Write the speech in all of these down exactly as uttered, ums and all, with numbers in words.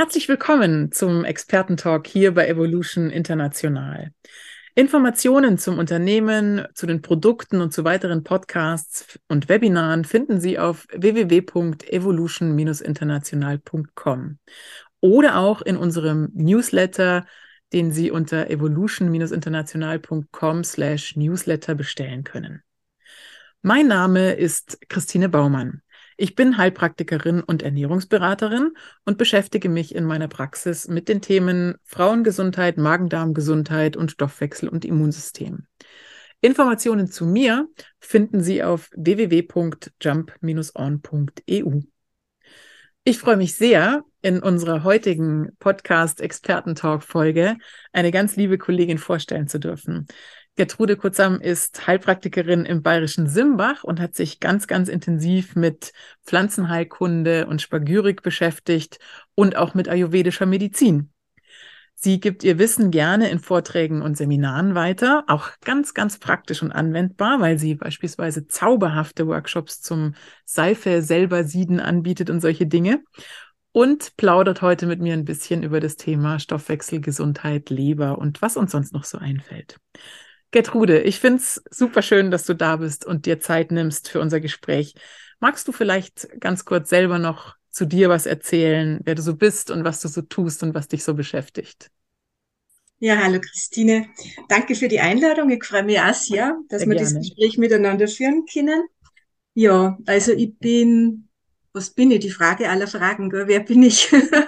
Herzlich willkommen zum Expertentalk hier bei Evolution International. Informationen zum Unternehmen, zu den Produkten und zu weiteren Podcasts und Webinaren finden Sie auf w w w punkt evolution international punkt com oder auch in unserem Newsletter, den Sie unter evolution international punkt com slash newsletter bestellen können. Mein Name ist Christine Baumann. Ich bin Heilpraktikerin und Ernährungsberaterin und beschäftige mich in meiner Praxis mit den Themen Frauengesundheit, Magen-Darm-Gesundheit und Stoffwechsel und Immunsystem. Informationen zu mir finden Sie auf w w w punkt jump dash on punkt e u. Ich freue mich sehr, in unserer heutigen Podcast-Experten-Talk-Folge eine ganz liebe Kollegin vorstellen zu dürfen. Gertrude Kutzam ist Heilpraktikerin im bayerischen Simbach und hat sich ganz, ganz intensiv mit Pflanzenheilkunde und Spagyrik beschäftigt und auch mit ayurvedischer Medizin. Sie gibt ihr Wissen gerne in Vorträgen und Seminaren weiter, auch ganz, ganz praktisch und anwendbar, weil sie beispielsweise zauberhafte Workshops zum Seife selber sieden anbietet und solche Dinge. Und plaudert heute mit mir ein bisschen über das Thema Stoffwechsel, Gesundheit, Leber und was uns sonst noch so einfällt. Gertrude, ich finde es super schön, dass du da bist und dir Zeit nimmst für unser Gespräch. Magst du vielleicht ganz kurz selber noch zu dir was erzählen, wer du so bist und was du so tust und was dich so beschäftigt? Ja, hallo Christine. Danke für die Einladung. Ich freue mich auch sehr, dass Sehr wir das gerne. Gespräch miteinander führen können. Ja, also ich bin, was bin ich? Die Frage aller Fragen, gell? Wer bin ich?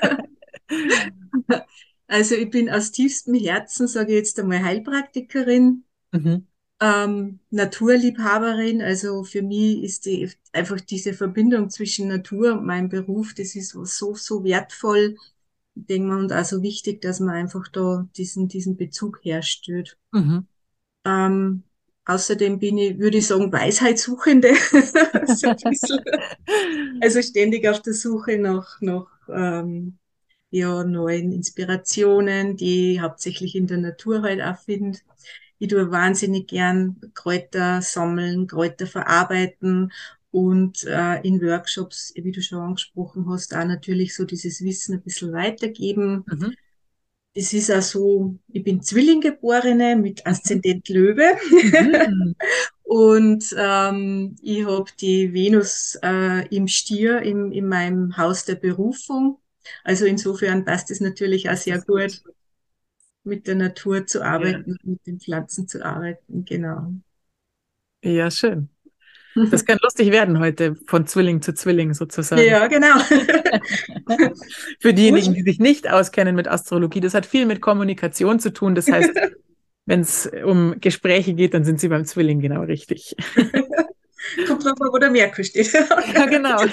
Also ich bin aus tiefstem Herzen, sage ich jetzt einmal, Heilpraktikerin, Mhm. ähm, Naturliebhaberin. Also für mich ist die, einfach diese Verbindung zwischen Natur und meinem Beruf, das ist so, so wertvoll. Ich denke mal, und also wichtig, dass man einfach da diesen, diesen Bezug herstellt. Mhm. Ähm, außerdem bin ich, würde ich sagen, Weisheitssuchende. So ein bisschen. Also ständig auf der Suche nach, nach ähm, ja, neuen Inspirationen, die ich hauptsächlich in der Natur halt auch finde. Ich tue wahnsinnig gern Kräuter sammeln, Kräuter verarbeiten und äh, in Workshops, wie du schon angesprochen hast, auch natürlich so dieses Wissen ein bisschen weitergeben. Mhm. Es ist auch so, ich bin Zwillinggeborene mit Mhm. Aszendent Löwe. Mhm. Und ähm, ich habe die Venus äh, im Stier im, in meinem Haus der Berufung. Also insofern passt es natürlich auch Das sehr ist gut. gut, mit der Natur zu Ja, arbeiten, mit den Pflanzen zu arbeiten, genau. ja, schön. Das kann lustig werden heute, von Zwilling zu Zwilling sozusagen. Ja, genau. Für diejenigen, Ursch- die sich nicht auskennen mit Astrologie, das hat viel mit Kommunikation zu tun. Das heißt, wenn es um Gespräche geht, dann sind Sie beim Zwilling genau richtig. Kommt drauf an, wo der Merkur steht. Ja, genau.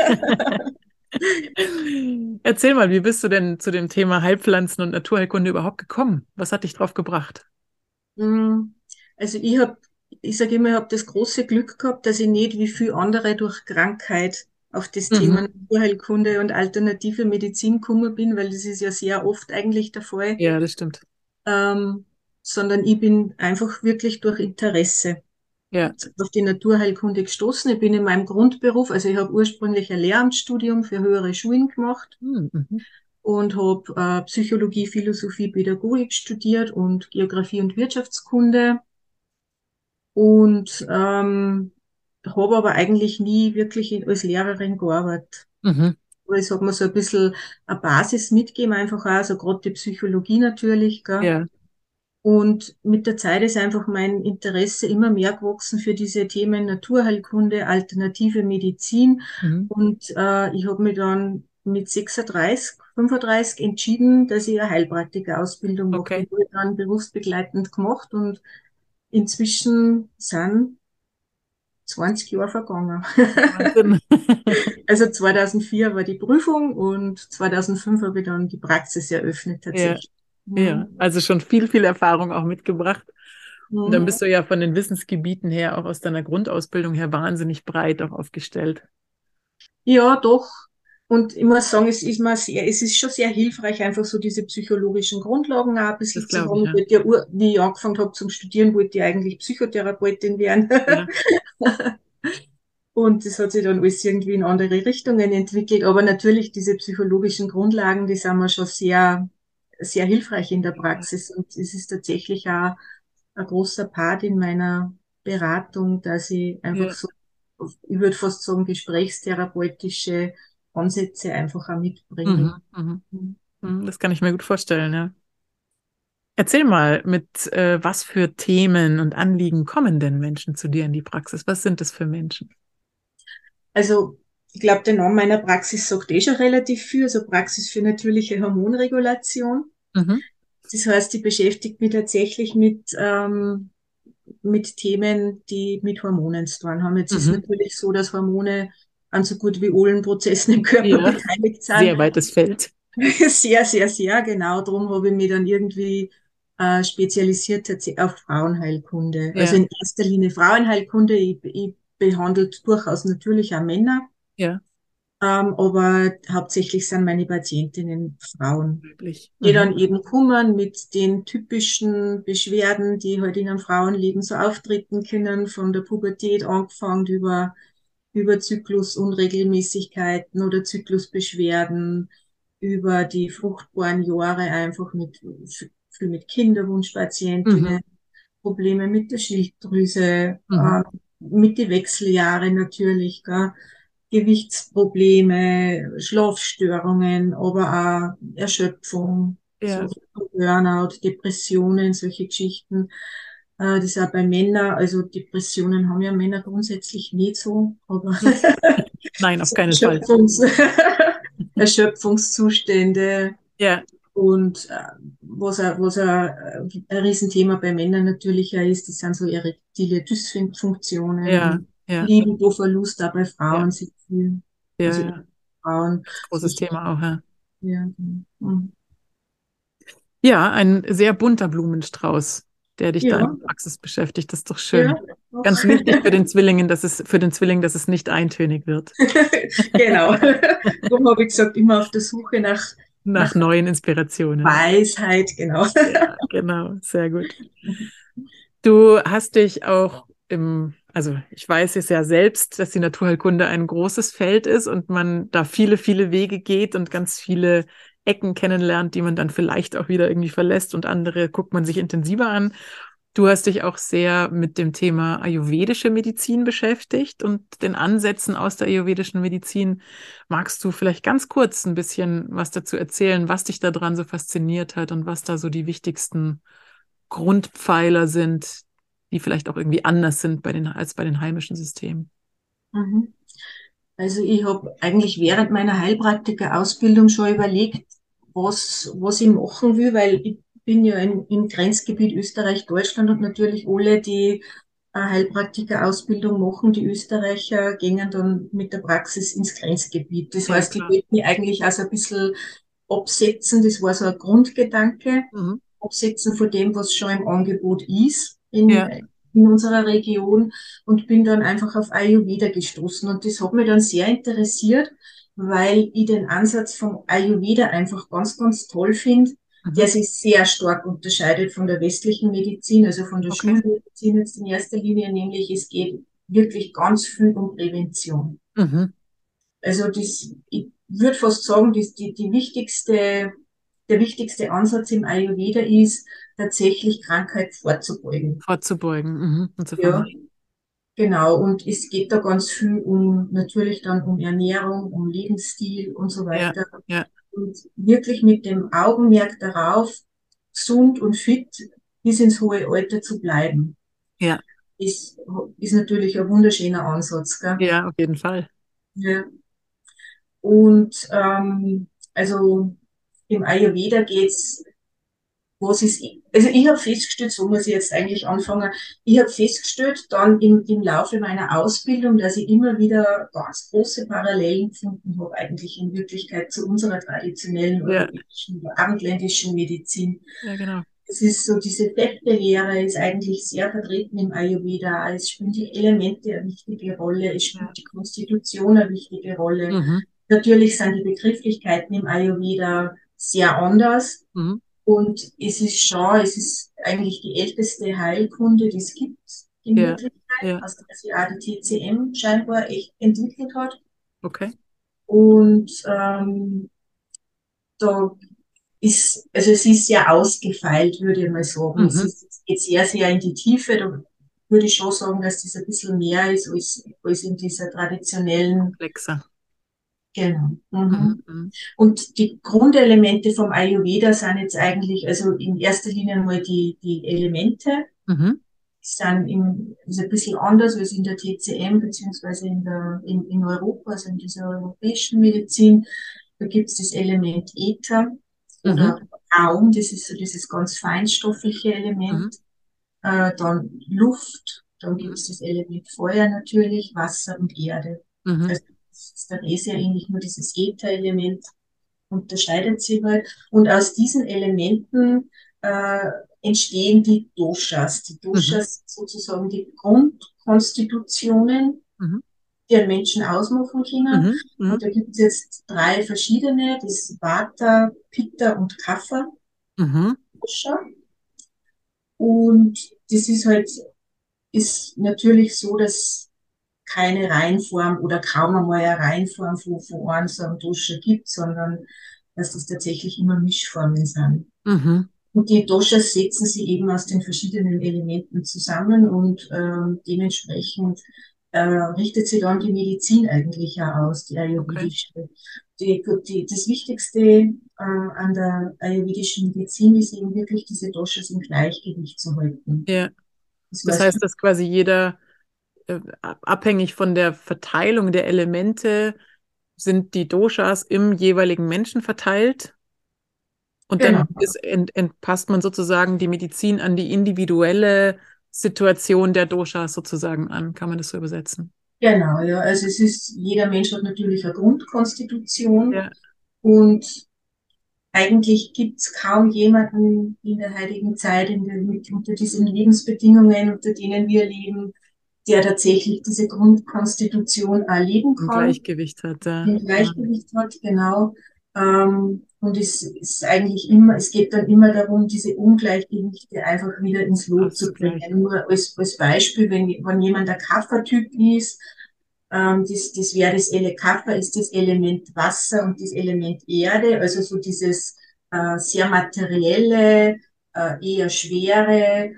Erzähl mal, wie bist du denn zu dem Thema Heilpflanzen und Naturheilkunde überhaupt gekommen? Was hat dich drauf gebracht? Mm, Also ich habe, ich sage immer, ich habe das große Glück gehabt, dass ich nicht wie viele andere durch Krankheit auf das Thema Mhm. Naturheilkunde und alternative Medizin gekommen bin, weil das ist ja sehr oft eigentlich der Fall, Ja, das stimmt. ähm, sondern ich bin einfach wirklich durch Interesse Ja. auf die Naturheilkunde gestoßen. Ich bin in meinem Grundberuf, also ich habe ursprünglich ein Lehramtsstudium für höhere Schulen gemacht Mhm. Mhm. und habe äh, Psychologie, Philosophie, Pädagogik studiert und Geografie und Wirtschaftskunde. Und ähm, habe aber eigentlich nie wirklich in, als Lehrerin gearbeitet. Mhm. Aber es hat mir so ein bisschen eine Basis mitgegeben, einfach auch, also gerade die Psychologie natürlich, gell? Ja. Und mit der Zeit ist einfach mein Interesse immer mehr gewachsen für diese Themen Naturheilkunde, alternative Medizin. Mhm. Und äh, ich habe mich dann mit sechsunddreißig, fünfunddreißig entschieden, dass ich eine Heilpraktikerausbildung mache. Okay. Die habe ich dann berufsbegleitend gemacht und inzwischen sind zwanzig Jahre vergangen. Wahnsinn. Also zweitausendvier war die Prüfung und zweitausendfünf habe ich dann die Praxis eröffnet Ja. tatsächlich. Ja. Mhm. Also schon viel, viel Erfahrung auch mitgebracht. Und dann Mhm. bist du ja von den Wissensgebieten her, auch aus deiner Grundausbildung her, wahnsinnig breit auch aufgestellt. Ja, doch. Und ich muss sagen, es ist mir sehr, es ist schon sehr hilfreich, einfach so diese psychologischen Grundlagen auch ein bisschen Das zu glaube haben. ich, Ich ja. wollte ja, ur- wie ich angefangen habe zum Studieren, wollte ich eigentlich Psychotherapeutin werden. Ja. Und das hat sich dann alles irgendwie in andere Richtungen entwickelt. Aber natürlich diese psychologischen Grundlagen, die sind mir schon sehr, sehr hilfreich in der Praxis. Und es ist tatsächlich auch ein großer Part in meiner Beratung, dass ich einfach Ja. so, ich würde fast sagen, gesprächstherapeutische Ansätze einfach auch mitbringe. Mhm, mhm. Mhm, das kann ich mir gut vorstellen, ja. Erzähl mal, mit äh, was für Themen und Anliegen kommen denn Menschen zu dir in die Praxis? Was sind das für Menschen? Also, ich glaube, der Name meiner Praxis sagt eh schon relativ viel, also Praxis für natürliche Hormonregulation. Mhm. Das heißt, ich beschäftige mich tatsächlich mit, ähm, mit Themen, die mit Hormonen zu tun haben. Jetzt ist Mhm. natürlich so, dass Hormone an so gut wie allen Prozessen im Körper Ja, beteiligt sind. sehr weites Feld. Sehr, sehr, sehr genau. Darum habe ich mich dann irgendwie äh, spezialisiert tatsächlich auf Frauenheilkunde. Also Ja, in erster Linie Frauenheilkunde. Ich, ich behandle durchaus natürlich auch Männer, ja, ähm, aber hauptsächlich sind meine Patientinnen Frauen, üblich. die Mhm. dann eben kommen mit den typischen Beschwerden, die halt in einem Frauenleben so auftreten können, von der Pubertät angefangen über, über Zyklusunregelmäßigkeiten oder Zyklusbeschwerden, über die fruchtbaren Jahre einfach mit, viel mit Mhm. Kinderwunschpatientinnen, Probleme mit der Schilddrüse, Mhm. äh, mit den Wechseljahren natürlich, gell? Gewichtsprobleme, Schlafstörungen, aber auch Erschöpfung, Ja. so Burnout, Depressionen, solche Geschichten. Äh, das ist auch bei Männern, also Depressionen haben ja Männer grundsätzlich nicht so, aber Mhm. Nein, auf so keinen Fall. Erschöpfungs Erschöpfungszustände Ja, und äh, was, ein, was ein, ein Riesenthema bei Männern natürlich auch ist, das sind so erektile Dysfunktionen ja, und ja, Libidoverlust, auch bei ja, Frauen sehr viel. ja, Also ja. Frauen, Ganz großes solche, Thema auch, ja. ja, mhm. Ja, ein sehr bunter Blumenstrauß, der dich da in Ja, der Praxis beschäftigt. Das ist doch ja, schön. doch. Ganz wichtig für den Zwillingen, dass es, für den Zwilling, dass es nicht eintönig wird. Genau. Darum habe ich gesagt, immer auf der Suche nach, Nach nach neuen Inspirationen. Weisheit, genau. Ja, genau, sehr gut. Du hast dich auch im, also ich weiß es ja selbst, dass die Naturheilkunde ein großes Feld ist und man da viele, viele Wege geht und ganz viele Ecken kennenlernt, die man dann vielleicht auch wieder irgendwie verlässt und andere guckt man sich intensiver an. Du hast dich auch sehr mit dem Thema ayurvedische Medizin beschäftigt und den Ansätzen aus der ayurvedischen Medizin. Magst du vielleicht ganz kurz ein bisschen was dazu erzählen, was dich daran so fasziniert hat und was da so die wichtigsten Grundpfeiler sind, die vielleicht auch irgendwie anders sind bei den, als bei den heimischen Systemen? Mhm. Also ich habe eigentlich während meiner Heilpraktiker-Ausbildung schon überlegt, was, was ich machen will, weil ich bin ja in, im Grenzgebiet Österreich-Deutschland und natürlich alle, die eine Heilpraktiker-Ausbildung machen, die Österreicher, gehen dann mit der Praxis ins Grenzgebiet. Das Ja, heißt, ich klar. wollte mich eigentlich auch so ein bisschen absetzen, das war so ein Grundgedanke, Mhm. absetzen von dem, was schon im Angebot ist in, Ja, in unserer Region und bin dann einfach auf Ayurveda gestoßen. Und das hat mich dann sehr interessiert, weil ich den Ansatz vom Ayurveda einfach ganz, ganz toll finde, der mhm. sich sehr stark unterscheidet von der westlichen Medizin, also von der Okay. Schulmedizin jetzt in erster Linie, nämlich es geht wirklich ganz viel um Prävention. Mhm. Also das, ich würde fast sagen, dass die, die wichtigste, der wichtigste Ansatz im Ayurveda ist, tatsächlich Krankheit vorzubeugen. Vorzubeugen, mhm. Und zu Ja, vermeiden. genau. Und es geht da ganz viel um, natürlich dann um Ernährung, um Lebensstil und so Ja, weiter. ja, Und wirklich mit dem Augenmerk darauf, gesund und fit bis ins hohe Alter zu bleiben, ja, ist, ist natürlich ein wunderschöner Ansatz, gell? ja, auf jeden Fall. Ja. Und ähm, also im Ayurveda geht's, was ist, also ich habe festgestellt, so muss ich jetzt eigentlich anfangen, ich habe festgestellt dann im, im Laufe meiner Ausbildung, dass ich immer wieder ganz große Parallelen gefunden habe, eigentlich in Wirklichkeit zu unserer traditionellen Ja, europäischen oder abendländischen Medizin. ja, genau. Es ist so, diese Festlehre ist eigentlich sehr vertreten im Ayurveda. Es spielen die Elemente eine wichtige Rolle, es Ja. spielt die Konstitution eine wichtige Rolle. Mhm. Natürlich sind die Begrifflichkeiten im Ayurveda sehr anders. Mhm. Und es ist schon, es ist eigentlich die älteste Heilkunde, die es gibt. in Ja, Wirklichkeit, ja, aus der sich auch die T C M scheinbar echt entwickelt hat. okay. Und ähm, da ist, also es ist sehr ausgefeilt, würde ich mal sagen. Es Mhm. ist, es geht sehr, sehr in die Tiefe. Da würde ich schon sagen, dass das ein bisschen mehr ist als, als in dieser traditionellen, Komplexer. genau. Mhm. Mhm. Mhm. Und die Grundelemente vom Ayurveda sind jetzt eigentlich, also in erster Linie mal die, die Elemente, Mhm. sind im, ist ein bisschen anders als in der T C M, beziehungsweise in der, in, in Europa, also in dieser europäischen Medizin. Da gibt es das Element Äther Mhm. oder Raum, das ist so dieses ganz feinstoffliche Mhm. Element. Äh, dann Luft, dann gibt Mhm. es das Element Feuer natürlich, Wasser und Erde. Mhm. Also das ist dann eh sehr ähnlich, nur dieses Äther-Element unterscheidet sich halt. Und aus diesen Elementen äh, entstehen die Doshas. Die Mhm. Doshas sind sozusagen die Grundkonstitutionen, Mhm. die einen Menschen ausmachen können. Mhm. Und Mhm. da gibt es jetzt drei verschiedene, das ist Vata, Pitta und Kapha Mhm. Dosha. Und das ist halt, ist natürlich so, dass keine Reihenform oder kaum einmal eine Reihenform von, von einem so einem Dosha gibt, sondern dass das tatsächlich immer Mischformen sind. Mhm. Und die Doshas setzen sich eben aus den verschiedenen Elementen zusammen und ähm, dementsprechend äh, richtet sich dann die Medizin eigentlich ja aus, die Okay. ayurvedische. Die, die, das Wichtigste äh, an der ayurvedischen Medizin ist eben wirklich, diese Doshas im Gleichgewicht zu halten. Ja. Das Das heißt, heißt, dass quasi jeder, äh, abhängig von der Verteilung der Elemente, sind die Doshas im jeweiligen Menschen verteilt. Und dann genau, ist, ent, ent, passt man sozusagen die Medizin an die individuelle Situation der Doshas sozusagen an. Kann man das so übersetzen? genau, ja. Also es ist, jeder Mensch hat natürlich eine Grundkonstitution Ja, und eigentlich gibt es kaum jemanden in der heutigen Zeit, in der, mit, unter diesen Lebensbedingungen, unter denen wir leben, der tatsächlich diese Grundkonstitution erleben im kann, Gleichgewicht hat. Ja. im Gleichgewicht hat, genau. Ähm, und es ist eigentlich immer, es geht dann immer darum, diese Ungleichgewichte einfach wieder ins Lot zu bringen. Auszugleichen. Nur als, als Beispiel, wenn, wenn jemand der Kapha-Typ ist, ähm, das, das wäre das Ele Kapha ist das Element Wasser und das Element Erde, also so dieses äh, sehr materielle, äh, eher schwere,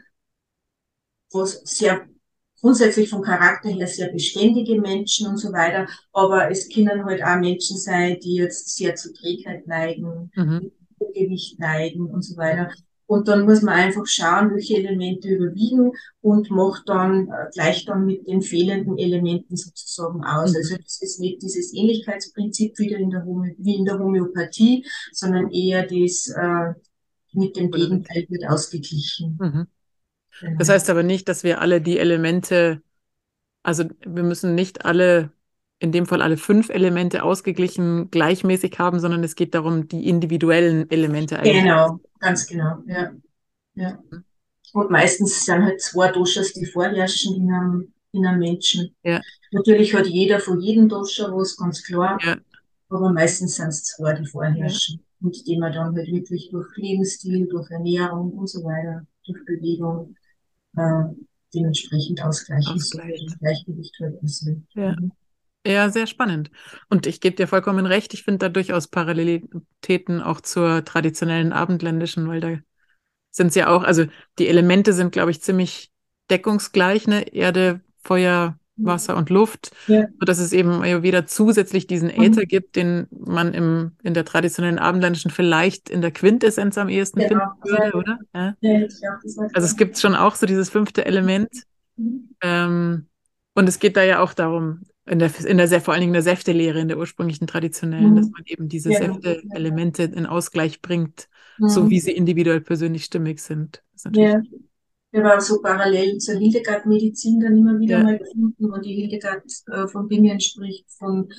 was sehr grundsätzlich vom Charakter her sehr beständige Menschen und so weiter. Aber es können halt auch Menschen sein, die jetzt sehr zu Trägheit neigen, Mhm. mit Übergewicht neigen und so Mhm. weiter. Und dann muss man einfach schauen, welche Elemente überwiegen und macht dann äh, gleich dann mit den fehlenden Elementen sozusagen aus. Also Mhm. das ist nicht dieses Ähnlichkeitsprinzip wieder in der Homö wie in der Homöopathie, sondern eher das äh, mit dem Oder weg. Gegenteil wird ausgeglichen. Mhm. Das Genau. heißt aber nicht, dass wir alle die Elemente, also wir müssen nicht alle, in dem Fall alle fünf Elemente ausgeglichen gleichmäßig haben, sondern es geht darum, die individuellen Elemente eigentlich. Genau, ganz genau, ja, ja. Und meistens sind halt zwei Doshas, die vorherrschen in einem, in einem Menschen. Ja, Natürlich hat jeder von jedem Dosha was, ganz klar, ja, aber meistens sind es zwei, die ja, vorherrschen. Und die man dann halt wirklich durch Lebensstil, durch Ernährung und so weiter, durch Bewegung äh, dementsprechend ausgleichen soll, ausgleicht. und Gleichgewicht halten soll. Ja. Mhm. Ja, sehr spannend. Und ich gebe dir vollkommen recht, ich finde da durchaus Parallelitäten auch zur traditionellen abendländischen, weil da sind es ja auch, also die Elemente sind, glaube ich, ziemlich deckungsgleich, ne? Erde, Feuer, Wasser und Luft, Ja, sodass es eben wieder zusätzlich diesen Äther mhm. gibt, den man im, in der traditionellen abendländischen vielleicht in der Quintessenz am ehesten finden Genau, ja, würde, oder? Ja. ja, hätte ich auch gesagt, Also ja. es gibt schon auch so dieses fünfte Element. Mhm. Ähm, und es geht da ja auch darum, in der, in der, vor allen Dingen in der Säftelehre, in der ursprünglichen traditionellen, dass Mhm. man eben diese Ja, ja. Säfte-Elemente in Ausgleich bringt, so wie Mhm. sie individuell persönlich stimmig sind. Das ist natürlich, Ja. Ich habe auch so parallel zur Hildegard-Medizin dann immer wieder ja, mal gefunden, wo die Hildegard äh, von Bingen spricht, von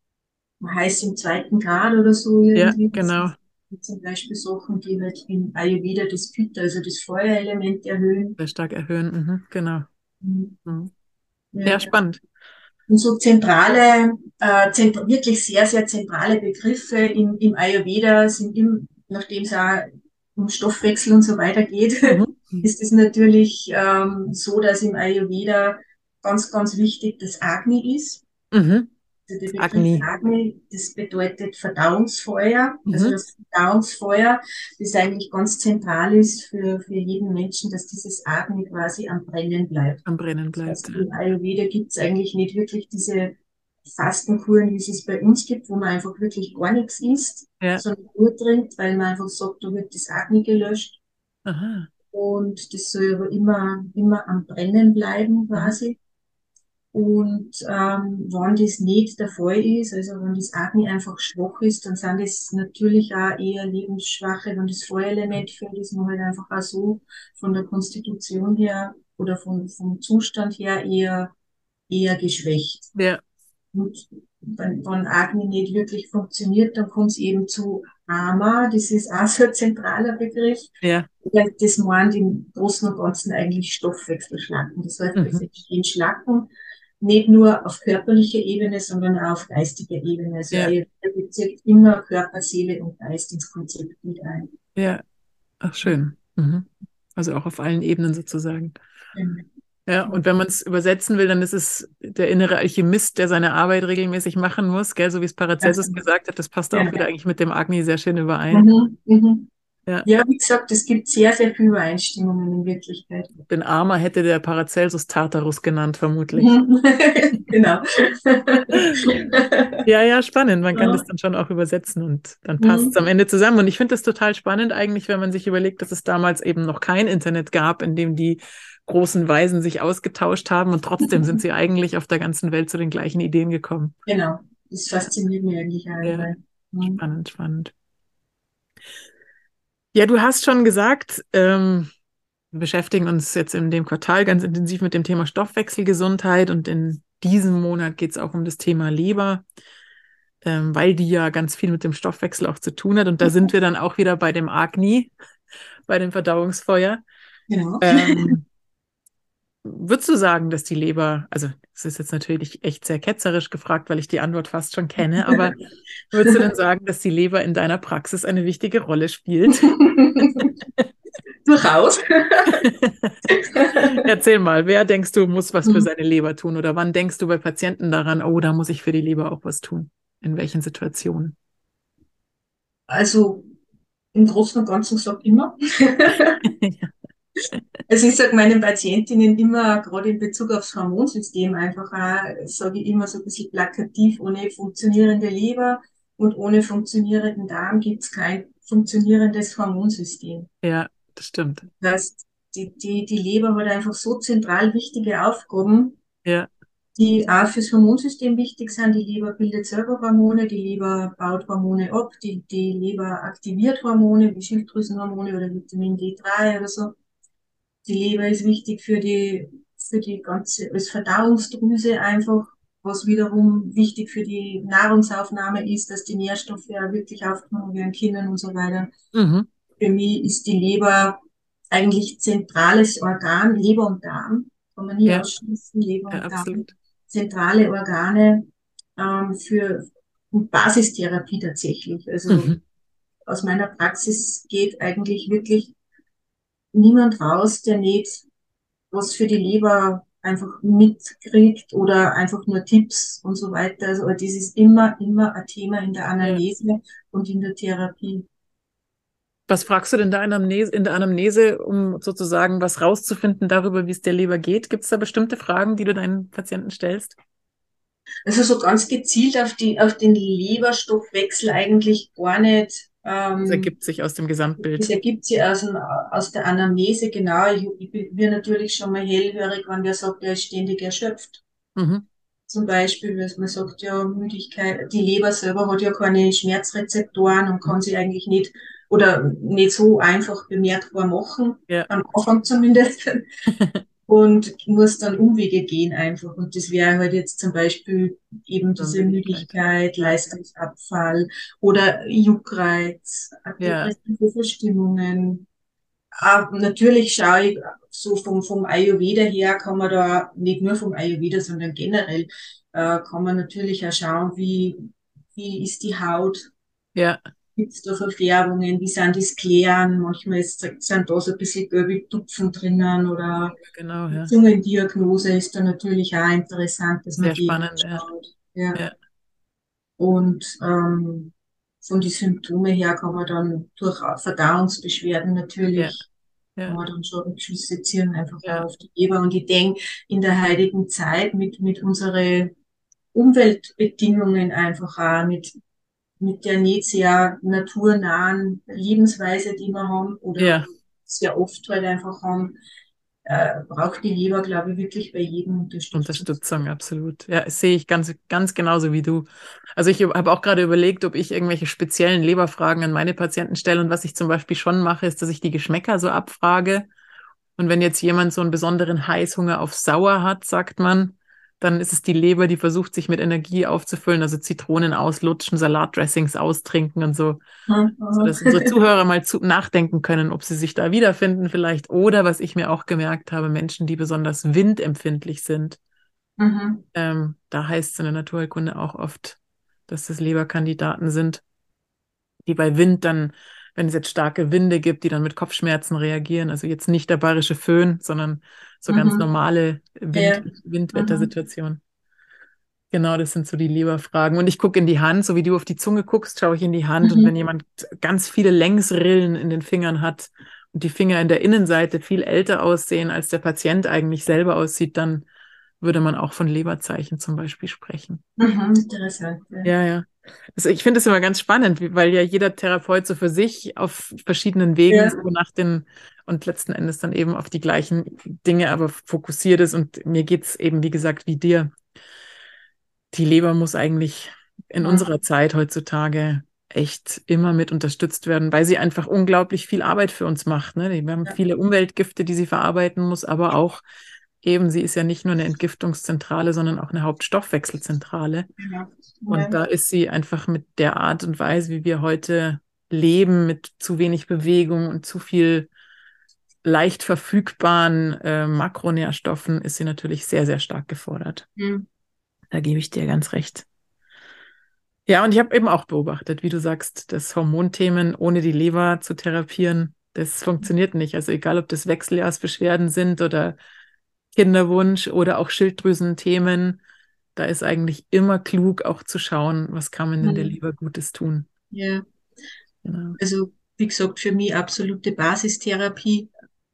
heiß im zweiten Grad oder so ja, irgendwie. Das genau, sind zum Beispiel Sachen, die halt in Ayurveda das Pitta, also das Feuerelement erhöhen. sehr stark erhöhen. Mhm, genau. Mhm. Mhm. Ja, Ja. spannend. Und so zentrale, äh, zent wirklich sehr, sehr zentrale Begriffe im, im Ayurveda sind, im, nachdem es auch um Stoffwechsel und so weiter geht, Mhm. ist es natürlich ähm, so, dass im Ayurveda ganz, ganz wichtig das Agni ist. Mhm. Also der Das Begriff Agni. Agni, das bedeutet Verdauungsfeuer. Also Mhm. das Verdauungsfeuer, das eigentlich ganz zentral ist für, für jeden Menschen, dass dieses Agni quasi am Brennen bleibt. Am Brennen Das bleibt. heißt, im Ayurveda gibt es eigentlich nicht wirklich diese Fastenkuren, wie es es bei uns gibt, wo man einfach wirklich gar nichts isst, Ja. sondern nur trinkt, weil man einfach sagt, da wird das Agni gelöscht. Aha. Und das soll aber immer, immer am Brennen bleiben Mhm. quasi. Und ähm, wenn das nicht der Fall ist, also wenn das Agni einfach schwach ist, dann sind das natürlich auch eher lebensschwache, wenn das Feuerelement fehlt, ist man halt einfach auch so von der Konstitution her oder vom, vom Zustand her eher, eher geschwächt. Ja. Und wenn, wenn Agni nicht wirklich funktioniert, dann kommt es eben zu Ama, das ist auch so ein zentraler Begriff. Ja. Das meint im Großen und Ganzen eigentlich Stoffwechselschlacken. Das heißt, es Mhm. entstehen Schlacken, nicht nur auf körperlicher Ebene, sondern auch auf geistiger Ebene. Also Ja. er bezieht immer Körper, Seele und Geist ins Konzept mit ein. Ja. Ach, schön. Mhm. Also auch auf allen Ebenen sozusagen. Ja, und wenn man es übersetzen will, dann ist es der innere Alchemist, der seine Arbeit regelmäßig machen muss, gell, so wie es Ganz Paracelsus genau. gesagt hat. Das passt auch wieder Genau. eigentlich mit dem Agni sehr schön überein. Mhm. Mhm. Ja, Ja, wie gesagt, es gibt sehr, sehr viele Übereinstimmungen in Wirklichkeit. den Armer hätte der Paracelsus Tartarus genannt, vermutlich. Mhm. Genau. Ja, ja, spannend. Man kann das Ja. dann schon auch übersetzen und dann passt es Mhm. am Ende zusammen. Und ich finde das total spannend eigentlich, wenn man sich überlegt, dass es damals eben noch kein Internet gab, in dem die großen Weisen sich ausgetauscht haben und trotzdem sind sie eigentlich auf der ganzen Welt zu den gleichen Ideen gekommen. Genau. Das fasziniert mich eigentlich auch Ja, dabei. Mhm. spannend, spannend. Ja, du hast schon gesagt, ähm, wir beschäftigen uns jetzt in dem Quartal ganz intensiv mit dem Thema Stoffwechselgesundheit und in diesem Monat geht es auch um das Thema Leber, ähm, weil die ja ganz viel mit dem Stoffwechsel auch zu tun hat. Und da sind wir dann auch wieder bei dem Agni, bei dem Verdauungsfeuer. Genau. Ähm, würdest du sagen, dass die Leber, also es ist jetzt natürlich echt sehr ketzerisch gefragt, weil ich die Antwort fast schon kenne, aber würdest du denn sagen, dass die Leber in deiner Praxis eine wichtige Rolle spielt? Durchaus. Erzähl mal, wer denkst du, muss was für Mhm. seine Leber tun? Oder wann denkst du bei Patienten daran, oh, da muss ich für die Leber auch was tun? In welchen Situationen? Also im Großen und Ganzen sage ich immer. Ja. Also ich sage meinen Patientinnen immer, gerade in Bezug aufs Hormonsystem, einfach auch, sage ich immer so ein bisschen plakativ, ohne funktionierende Leber und ohne funktionierenden Darm gibt es kein funktionierendes Hormonsystem. Ja, das stimmt. Das heißt, die, die, die Leber hat einfach so zentral wichtige Aufgaben, Ja. die auch fürs Hormonsystem wichtig sind. Die Leber bildet selber Hormone, die Leber baut Hormone ab, die, die Leber aktiviert Hormone wie Schilddrüsenhormone oder Vitamin D drei oder so. Die Leber ist wichtig für die, für die ganze, als Verdauungsdrüse einfach, was wiederum wichtig für die Nahrungsaufnahme ist, dass die Nährstoffe ja wirklich aufgenommen werden können und so weiter. Mhm. Für mich ist die Leber eigentlich zentrales Organ, Leber und Darm, kann man nie Ja, ausschließen, Leber ja, und Darm, absolut. zentrale Organe ähm, für Basistherapie tatsächlich. Also Mhm. aus meiner Praxis geht eigentlich wirklich niemand raus, der nicht was für die Leber einfach mitkriegt oder einfach nur Tipps und so weiter. Also das ist immer, immer ein Thema in der Ja. Anamnese und in der Therapie. Was fragst du denn da in der Anamnese, in der Anamnese, um sozusagen was rauszufinden darüber, wie es der Leber geht? Gibt es da bestimmte Fragen, die du deinen Patienten stellst? Also so ganz gezielt auf die, auf den Leberstoffwechsel eigentlich gar nicht. Das Ähm, ergibt sich aus dem das Gesamtbild. ergibt sich aus, dem, aus der Anamnese, genau. Ich, ich bin natürlich schon mal hellhörig, wenn wer sagt, er ist ständig erschöpft. Mhm. Zum Beispiel, dass man sagt, ja, Müdigkeit, die Leber selber hat ja keine Schmerzrezeptoren und kann sie eigentlich nicht oder nicht so einfach bemerkbar machen, Ja. am Anfang zumindest, und muss dann Umwege gehen einfach. Und das wäre halt jetzt zum Beispiel eben diese Müdigkeit. Müdigkeit, Ja. Leistungsabfall oder Juckreiz, Ja. depressive Verstimmungen. Ah, natürlich schaue ich so vom, vom Ayurveda her, kann man da nicht nur vom Ayurveda, sondern generell äh, kann man natürlich auch schauen, wie, wie ist die Haut, Ja. Gibt es da Verfärbungen? Wie sind die Sklären? Manchmal ist, sind da so ein bisschen gelbe Tupfen drinnen oder Genau, die ja. Zungendiagnose ist da natürlich auch interessant, dass man Sehr die spannend, ja. anschaut. Ja. Ja, Und ähm, von den Symptomen her kann man dann durch Verdauungsbeschwerden ja, natürlich, kann ja, man dann schon Rückschlüsse ziehen, einfach ja, auch auf die Leber. Und ich denke, in der heutigen Zeit mit, mit unseren Umweltbedingungen einfach auch, mit, mit der nicht sehr naturnahen Lebensweise, die wir haben oder ja. sehr oft halt einfach haben, äh, braucht die Leber, glaube ich, wirklich bei jedem Unterstützung. Unterstützung, absolut. Ja, das sehe ich ganz, ganz genauso wie du. Also ich habe auch gerade überlegt, ob ich irgendwelche speziellen Leberfragen an meine Patienten stelle. Und was ich zum Beispiel schon mache, ist, dass ich die Geschmäcker so abfrage. Und wenn jetzt jemand so einen besonderen Heißhunger auf Sauer hat, sagt man, dann ist es die Leber, die versucht, sich mit Energie aufzufüllen. Also Zitronen auslutschen, Salatdressings austrinken und so, sodass Mhm. unsere Zuhörer mal zu nachdenken können, ob sie sich da wiederfinden vielleicht. Oder was ich mir auch gemerkt habe, Menschen, die besonders windempfindlich sind. Mhm. Ähm, da heißt es in der Naturheilkunde auch oft, dass das Leberkandidaten sind, die bei Wind dann, wenn es jetzt starke Winde gibt, die dann mit Kopfschmerzen reagieren. Also jetzt nicht der bayerische Föhn, sondern so ganz Mhm. normale Wind, Ja. Mhm. Windwettersituationen. Genau, das sind so die Leberfragen. Und ich gucke in die Hand, so wie du auf die Zunge guckst, schaue ich in die Hand. Und wenn Mhm. jemand ganz viele Längsrillen in den Fingern hat und die Finger in der Innenseite viel älter aussehen, als der Patient eigentlich selber aussieht, dann würde man auch von Leberzeichen zum Beispiel sprechen. Mhm. Interessant. Ja. Ja, ja. Also ich finde es immer ganz spannend, wie- weil ja jeder Therapeut so für sich auf verschiedenen Wegen Ja. so nach den und letzten Endes dann eben auf die gleichen Dinge aber fokussiert ist. Und mir geht's eben, wie gesagt, wie dir. Die Leber muss eigentlich in unserer Mhm. Zeit heutzutage echt immer mit unterstützt werden, weil sie einfach unglaublich viel Arbeit für uns macht. Ne? Wir haben Ja. viele Umweltgifte, die sie verarbeiten muss, aber auch eben, sie ist ja nicht nur eine Entgiftungszentrale, sondern auch eine Hauptstoffwechselzentrale. Genau. Und Ja. da ist sie einfach mit der Art und Weise, wie wir heute leben, mit zu wenig Bewegung und zu viel leicht verfügbaren äh, Makronährstoffen, ist sie natürlich sehr, sehr stark gefordert. Mhm. Da gebe ich dir ganz recht. Ja, und ich habe eben auch beobachtet, wie du sagst, dass Hormonthemen ohne die Leber zu therapieren, das funktioniert nicht. Also egal, ob das Wechseljahrsbeschwerden sind oder Kinderwunsch oder auch Schilddrüsenthemen, da ist eigentlich immer klug, auch zu schauen, was kann man denn der Mhm. Leber Gutes tun. Ja. Genau. Also, wie gesagt, für mich absolute Basistherapie.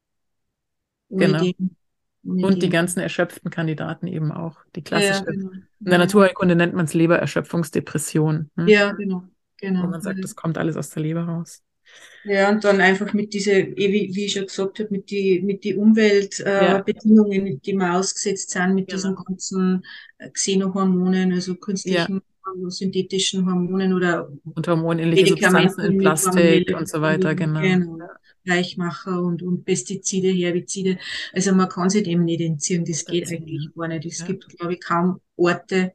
Ohne Genau. den, ohne Und die den. ganzen erschöpften Kandidaten eben auch. Die Ja, ja, klassische, genau. in der Ja, Naturheilkunde nennt man es Lebererschöpfungsdepression, ne? ja, genau. Wo Genau. man Ja. sagt, das kommt alles aus der Leber raus. Ja, und dann einfach mit diese, eh, wie, wie ich schon gesagt habe, mit die, mit die Umweltbedingungen, Ja, äh, Bedingungen, die wir ausgesetzt sind, mit diesen genau. ganzen äh, Xenohormonen, also Ja. künstlichen, äh, synthetischen Hormonen oder Und hormonähnliche Substanzen in Medikamenten mit Plastik hormonelle, und so weiter, hormonellen, genau. genau, Weichmacher und, und Pestizide, Herbizide. Also man kann sich dem nicht entziehen, das Nicht geht erziehen, eigentlich gar nicht. Es ja. gibt, glaube ich, kaum Orte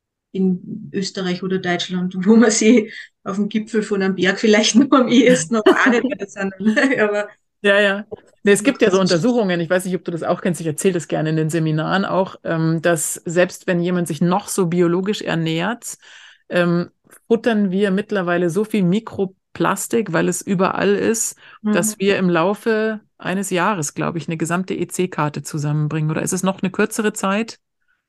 in Österreich oder Deutschland, wo man sich auf dem Gipfel von einem Berg vielleicht noch am ehesten, aber auch nicht mehr sind. Aber Ja, ja. Nee, es gibt macht ja so das. Untersuchungen, ich weiß nicht, ob du das auch kennst, ich erzähle das gerne in den Seminaren auch, ähm, dass selbst wenn jemand sich noch so biologisch ernährt, ähm, futtern wir mittlerweile so viel Mikroplastik, weil es überall ist, Mhm. dass wir im Laufe eines Jahres, glaube ich, eine gesamte E C-Karte zusammenbringen. Oder ist es noch eine kürzere Zeit?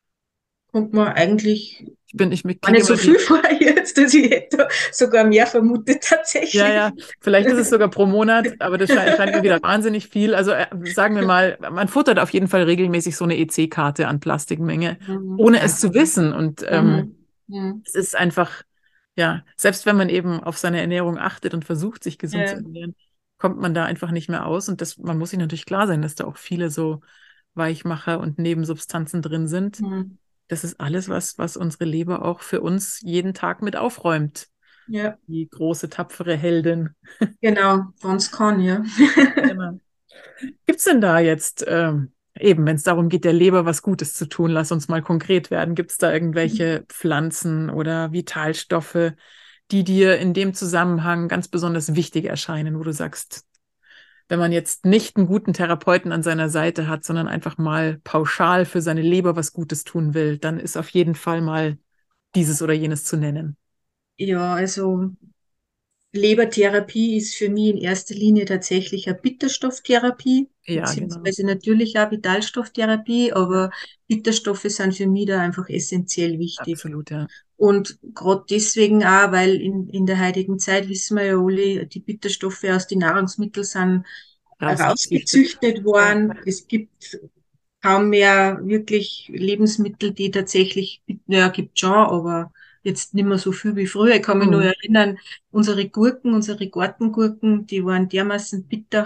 Kommt man eigentlich Ich bin, ich gar kriege nicht so immer viel die. vor jetzt, dass ich hätte sogar mehr vermutet Ja, tatsächlich. ja, vielleicht ist es sogar pro Monat, aber das scheint, scheint mir wieder wahnsinnig viel. Also äh, sagen wir mal, man futtert auf jeden Fall regelmäßig so eine E C-Karte an Plastikmenge, Mhm. ohne es zu Wahnsinn. wissen. Und ähm, Mhm. Mhm. es ist einfach, ja, selbst wenn man eben auf seine Ernährung achtet und versucht, sich gesund zu Ja. ernähren, kommt man da einfach nicht mehr aus. Und das, man muss sich natürlich klar sein, dass da auch viele so Weichmacher und Nebensubstanzen drin sind. Mhm. Das ist alles, was, was unsere Leber auch für uns jeden Tag mit aufräumt. Ja, Die große, tapfere Heldin. genau, ganz kann, ja. Genau. Gibt es denn da jetzt, ähm, eben, wenn es darum geht, der Leber was Gutes zu tun, lass uns mal konkret werden, gibt es da irgendwelche Pflanzen oder Vitalstoffe, die dir in dem Zusammenhang ganz besonders wichtig erscheinen, wo du sagst, wenn man jetzt nicht einen guten Therapeuten an seiner Seite hat, sondern einfach mal pauschal für seine Leber was Gutes tun will, dann ist auf jeden Fall mal dieses oder jenes zu nennen. Ja, also Lebertherapie ist für mich in erster Linie tatsächlich eine Bitterstofftherapie, Ja, genau. beziehungsweise natürlich auch Vitalstofftherapie, aber Bitterstoffe sind für mich da einfach essentiell wichtig. Absolut, ja. Und gerade deswegen auch, weil in, in der heutigen Zeit wissen wir ja alle, die Bitterstoffe aus den Nahrungsmitteln sind Rausgezüchtet. rausgezüchtet Ja, worden. Es gibt kaum mehr wirklich Lebensmittel, die tatsächlich, ja, gibt schon, aber jetzt nicht mehr so viel wie früher. Ich kann mich nur mhm. erinnern, unsere Gurken, unsere Gartengurken, die waren dermaßen bitter.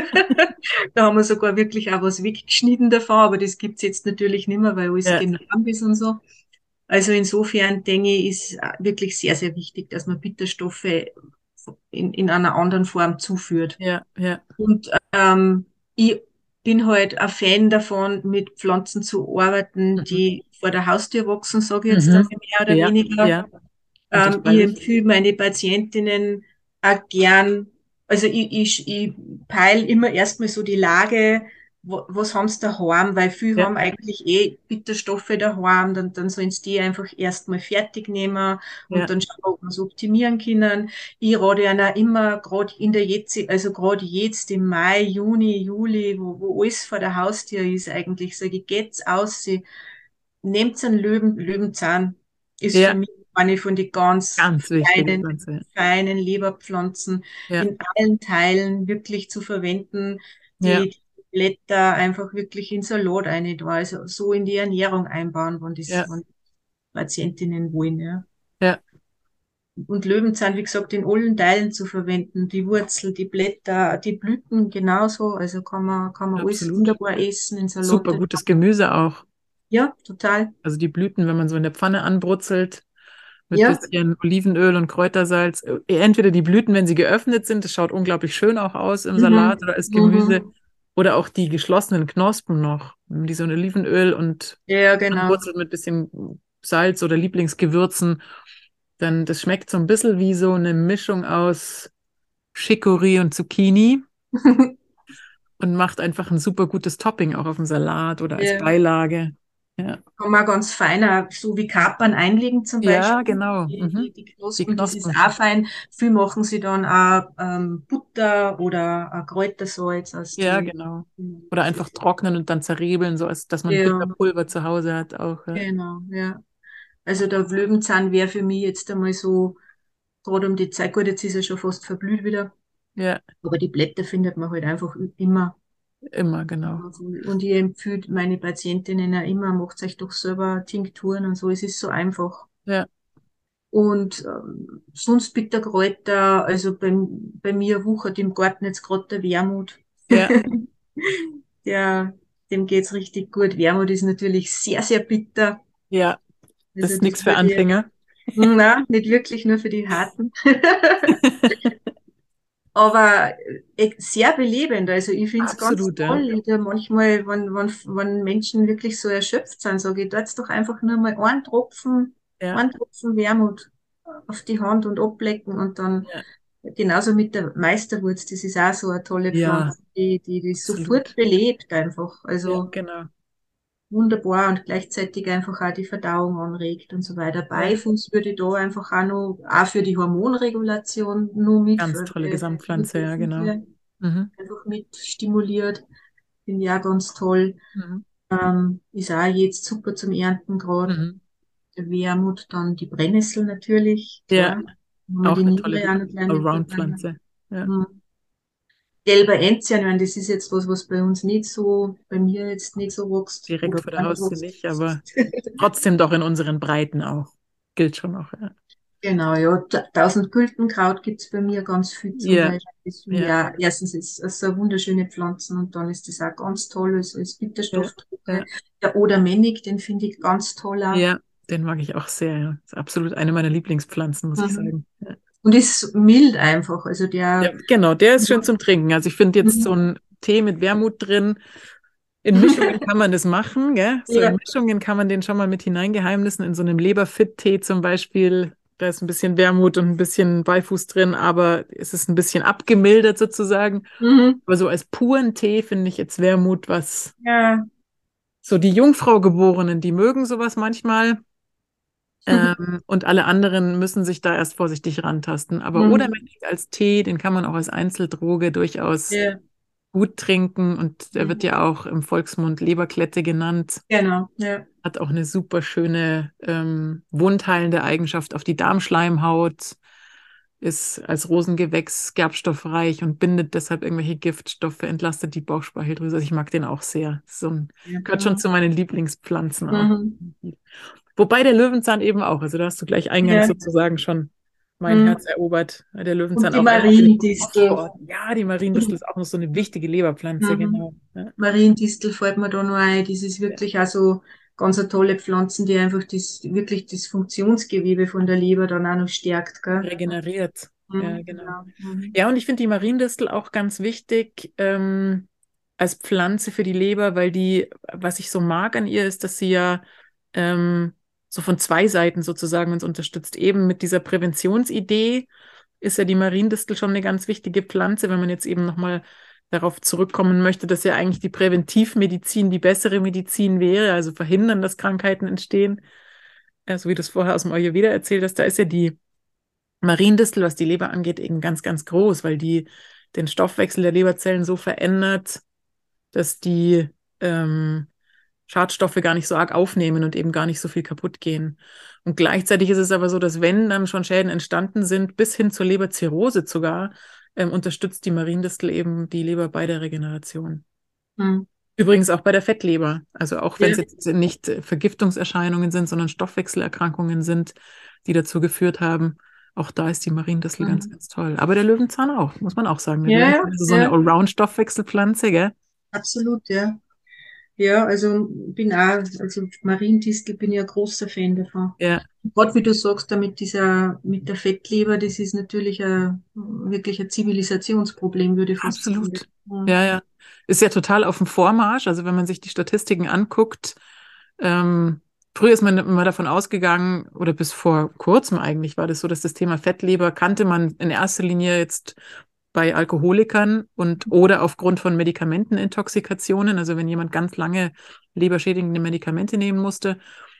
Da haben wir sogar wirklich auch was weggeschnitten davon, aber das gibt's jetzt natürlich nicht mehr, weil alles Ja, genau ist und so. Also insofern denke ich, ist wirklich sehr, sehr wichtig, dass man Bitterstoffe in, in einer anderen Form zuführt. ja, ja. Und ähm, ich bin halt ein Fan davon, mit Pflanzen zu arbeiten, Mhm. die vor der Haustür wachsen, sage ich jetzt Mhm. einmal mehr oder Ja, weniger. ja, Ähm, ich unterschreibe ich. empfehle meine Patientinnen auch gern, also ich, ich, ich peile immer erstmal so die Lage, wo, was haben sie daheim, weil viele Ja, haben eigentlich eh Bitterstoffe daheim, dann, dann sollen sie die einfach erstmal fertig nehmen und ja, dann schauen, ob wir es optimieren können. Ich rate ihnen auch immer, gerade in der jetzt, also gerade jetzt im Mai, Juni, Juli, wo, wo alles vor der Haustür ist eigentlich, sage ich, geht's aus, sie, nehmt einen Löwen, Löwenzahn, ist für ja, mich eine von den ganz ganz wichtige feinen, Pflanze. feinen Leberpflanzen Ja, in allen Teilen wirklich zu verwenden, ja, die Blätter einfach wirklich in Salat rein da, also so in die Ernährung einbauen, wenn das, ja, wenn Patientinnen wollen, ja. ja, Und Löwenzahn, wie gesagt, in allen Teilen zu verwenden, die Wurzel, die Blätter, die Blüten genauso, also kann man, kann man alles absolut. wunderbar essen in Super Salate. gutes Gemüse auch. Ja, total. Also die Blüten, wenn man so in der Pfanne anbrutzelt, mit Ja. bisschen Olivenöl und Kräutersalz. Äh, Entweder die Blüten, wenn sie geöffnet sind, das schaut unglaublich schön auch aus im Salat Mhm. oder als Gemüse. Mhm. Oder auch die geschlossenen Knospen noch, wenn man die so in Olivenöl und Ja, genau. anbrutzelt mit bisschen Salz oder Lieblingsgewürzen, dann das schmeckt so ein bisschen wie so eine Mischung aus Chicorée und Zucchini und macht einfach ein super gutes Topping auch auf dem Salat oder als Ja. Beilage. Ja, Kann man ganz fein, auch so wie Kapern einlegen zum ja, Beispiel. genau. Die, Mhm. die, die Die Knospen, das ist Knospen. auch fein. Viel machen sie dann auch ähm, Butter oder auch Kräutersalz aus Ja, die. genau. Oder Das einfach ist, trocknen und dann zerriebeln, so als dass man ja, Bitterpulver zu Hause hat auch. Ja, genau, ja. Also der Löwenzahn wäre für mich jetzt einmal so, gerade um die Zeit, gut, jetzt ist er schon fast verblüht wieder, ja, aber die Blätter findet man halt einfach immer. immer, genau. Und ich empfehle meine Patientinnen auch immer, macht euch doch selber Tinkturen und so, es ist so einfach. Ja, Und ähm, sonst Bitterkräuter, also bei, bei mir wuchert im Garten jetzt gerade der Wermut. ja, Der, dem geht's richtig gut. Wermut ist natürlich sehr, sehr bitter. ja. Das Also ist das nichts für würde ich, Anfänger. na, nicht wirklich nur für die Harten. Aber äh, sehr belebend. Also ich finde es ganz Absolut, ja. toll. Ich, da manchmal, wenn, wenn, wenn Menschen wirklich so erschöpft sind, sage ich, tut's doch einfach nur mal einen Tropfen, Ja, einen Tropfen Wermut auf die Hand und ablecken und dann ja, genauso mit der Meisterwurz, das ist auch so eine tolle ja, Pflanze, die, die, die sofort absolut. belebt einfach. Ja, Also genau. wunderbar und gleichzeitig einfach auch die Verdauung anregt und so weiter. Ja, Beifuß würde ich da einfach auch noch, auch für die Hormonregulation nur mit, ganz für tolle die Gesamtpflanze, ja, genau. Lymphozyte Mhm. einfach mit stimuliert. Finde ich auch ganz toll. Mhm. Ähm, ist auch jetzt super zum Ernten gerade. Mhm. Der Wermut, dann die Brennnessel natürlich, Ja, klar. Wenn man auch die eine Niere tolle auch noch gleich mit dabei hat. Allround-Pflanze. Ja. Mhm. Gelber Enzian, ich meine, das ist jetzt was, was bei uns nicht so, bei mir jetzt nicht so wächst Direkt oder vor der gar nicht Haustür wächst. nicht, aber trotzdem doch in unseren Breiten auch. Gilt schon auch, ja. Genau, ja. Ta- Tausend Güldenkraut gibt's bei mir ganz viel zum Ja, Beispiel. Das finde ich ja, auch, erstens ist es so eine wunderschöne Pflanzen und dann ist das auch ganz toll als, als ja, Bitterstoffdrucke. ja. Der Odermennig, den finde ich ganz toll auch. Ja, den mag ich auch sehr, ja. Ist absolut eine meiner Lieblingspflanzen, muss ich Mhm. sagen. Ja. Und ist mild einfach, also Ja, der, genau, der ist schön zum Trinken. Also ich finde jetzt so mhm. ein Tee mit Wermut drin. In Mischungen kann man das machen, gell? So in Ja. Mischungen kann man den schon mal mit hineingeheimnissen. In so einem Leberfit-Tee zum Beispiel, da ist ein bisschen Wermut und ein bisschen Beifuß drin, aber es ist ein bisschen abgemildert sozusagen. Mhm. Aber so als puren Tee finde ich jetzt Wermut was. Ja. So die Jungfrau-Geborenen, die mögen sowas manchmal. Ähm, und alle anderen müssen sich da erst vorsichtig rantasten. Aber Mhm. Odermännich als Tee, den kann man auch als Einzeldroge durchaus Ja. gut trinken. Und der wird Mhm. ja auch im Volksmund Leberklette genannt. Genau, ja. Hat auch eine super schöne ähm, wundheilende Eigenschaft auf die Darmschleimhaut. Ist als Rosengewächs gerbstoffreich und bindet deshalb irgendwelche Giftstoffe, entlastet die Bauchspeicheldrüse. Also ich mag den auch sehr. So ein, Ja. gehört schon zu meinen Lieblingspflanzen auch. Mhm. Wobei der Löwenzahn eben auch, also da hast du gleich eingangs Ja. sozusagen schon mein Herz Mhm. erobert. Der Und Löwenzahn die auch einer für den Mariendistel. Sport. Ja, die Mariendistel ist auch noch so eine wichtige Leberpflanze, Mhm. genau. Ja, Mariendistel fällt mir da noch ein. Das ist ja. wirklich also ganz eine tolle Pflanzen, die einfach das, wirklich das Funktionsgewebe von der Leber dann auch noch stärkt, gell? Regeneriert. Ja, Mhm. genau. Genau. Mhm. Ja, und ich finde die Mariendistel auch ganz wichtig ähm, als Pflanze für die Leber, weil die, was ich so mag an ihr, ist, dass sie ja ähm, so von zwei Seiten sozusagen uns unterstützt. Eben mit dieser Präventionsidee ist ja die Mariendistel schon eine ganz wichtige Pflanze, wenn man jetzt eben nochmal darauf zurückkommen möchte, dass ja eigentlich die Präventivmedizin die bessere Medizin wäre, also verhindern, dass Krankheiten entstehen. Also wie du es vorher aus dem Ayurveda erzählt hast, da ist ja die Mariendistel, was die Leber angeht, eben ganz, ganz groß, weil die den Stoffwechsel der Leberzellen so verändert, dass die ähm, Schadstoffe gar nicht so arg aufnehmen und eben gar nicht so viel kaputt gehen. Und gleichzeitig ist es aber so, dass wenn dann schon Schäden entstanden sind, bis hin zur Leberzirrhose sogar, ähm, unterstützt die Mariendistel eben die Leber bei der Regeneration. Mhm. Übrigens auch bei der Fettleber. Also auch wenn Ja. es jetzt nicht äh, Vergiftungserscheinungen sind, sondern Stoffwechselerkrankungen sind, die dazu geführt haben. Auch da ist die Mariendistel ganz, Mhm. ganz toll. Aber der Löwenzahn auch, muss man auch sagen. Der Ja, ja, Löwenzahn ist so eine ja, Allround-Stoffwechselpflanze, gell? absolut, ja. Ja, also bin auch, also Mariendistel bin ich ein großer Fan davon. Ja, Gerade wie du sagst, da mit dieser, mit der Fettleber, das ist natürlich ein, wirklich ein Zivilisationsproblem, würde ich fast sagen. absolut. Mhm. Ja, ja. Ist ja total auf dem Vormarsch. Also wenn man sich die Statistiken anguckt, ähm, früher ist man immer davon ausgegangen, oder bis vor kurzem eigentlich war das so, dass das Thema Fettleber kannte man in erster Linie jetzt bei Alkoholikern und oder aufgrund von Medikamentenintoxikationen, also wenn jemand ganz lange leberschädigende Medikamente nehmen musste.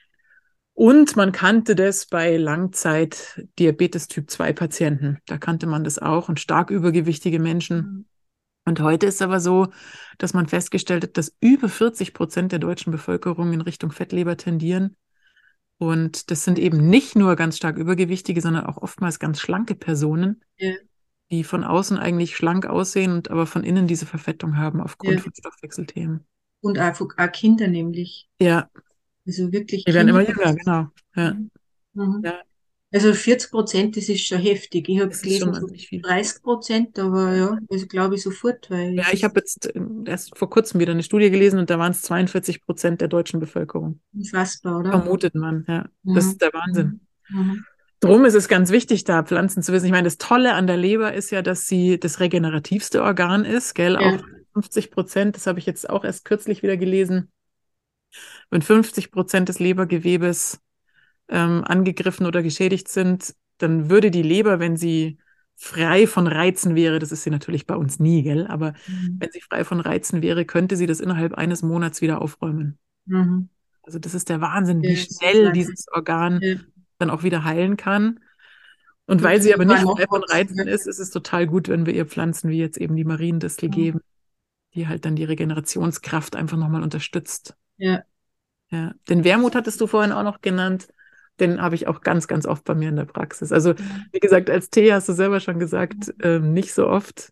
Und man kannte das bei Langzeit-Diabetes Typ zwei Patienten. Da kannte man das auch und stark übergewichtige Menschen. Mhm. Und heute ist aber so, dass man festgestellt hat, dass über vierzig Prozent der deutschen Bevölkerung in Richtung Fettleber tendieren. Und das sind eben nicht nur ganz stark übergewichtige, sondern auch oftmals ganz schlanke Personen, Ja, die von außen eigentlich schlank aussehen und aber von innen diese Verfettung haben aufgrund ja. von Stoffwechselthemen. Und auch, auch Kinder nämlich. Ja, Also wirklich die werden Kinder. immer jünger, genau. Ja, Mhm. Mhm. ja, Also vierzig Prozent, das ist schon heftig. Ich habe das ist gelesen schon so wahnsinnig viel. dreißig Prozent, aber Ja, ja, also glaube ich sofort, weil ja es ich ist habe jetzt äh, erst vor kurzem wieder eine Studie gelesen und da waren es zweiundvierzig Prozent der deutschen Bevölkerung. unfassbar, oder? Vermutet man, ja. Das ist Mhm. der Wahnsinn. Mhm. Mhm. Drum ist es ganz wichtig, da Pflanzen zu wissen. Ich meine, das Tolle an der Leber ist ja, dass sie das regenerativste Organ ist, gell? Auch Ja. fünfzig Prozent, das habe ich jetzt auch erst kürzlich wieder gelesen, wenn fünfzig Prozent des Lebergewebes ähm, angegriffen oder geschädigt sind, dann würde die Leber, wenn sie frei von Reizen wäre, das ist sie natürlich bei uns nie, gell? Aber Mhm. wenn sie frei von Reizen wäre, könnte sie das innerhalb eines Monats wieder aufräumen. Mhm. Also das ist der Wahnsinn, wie Ja, das ist schnell Wahnsinn. dieses Organ Ja. dann auch wieder heilen kann. Und weil sie Natürlich aber auch nicht frei von nachwachsen. Reizen Ja. ist, ist es total gut, wenn wir ihr Pflanzen wie jetzt eben die Mariendistel Mhm. geben, die halt dann die Regenerationskraft einfach nochmal unterstützt. Ja. Ja. Den Wermut hattest du vorhin auch noch genannt. Den habe ich auch ganz, ganz oft bei mir in der Praxis. Also, wie gesagt, als Tee hast du selber schon gesagt, ähm, nicht so oft,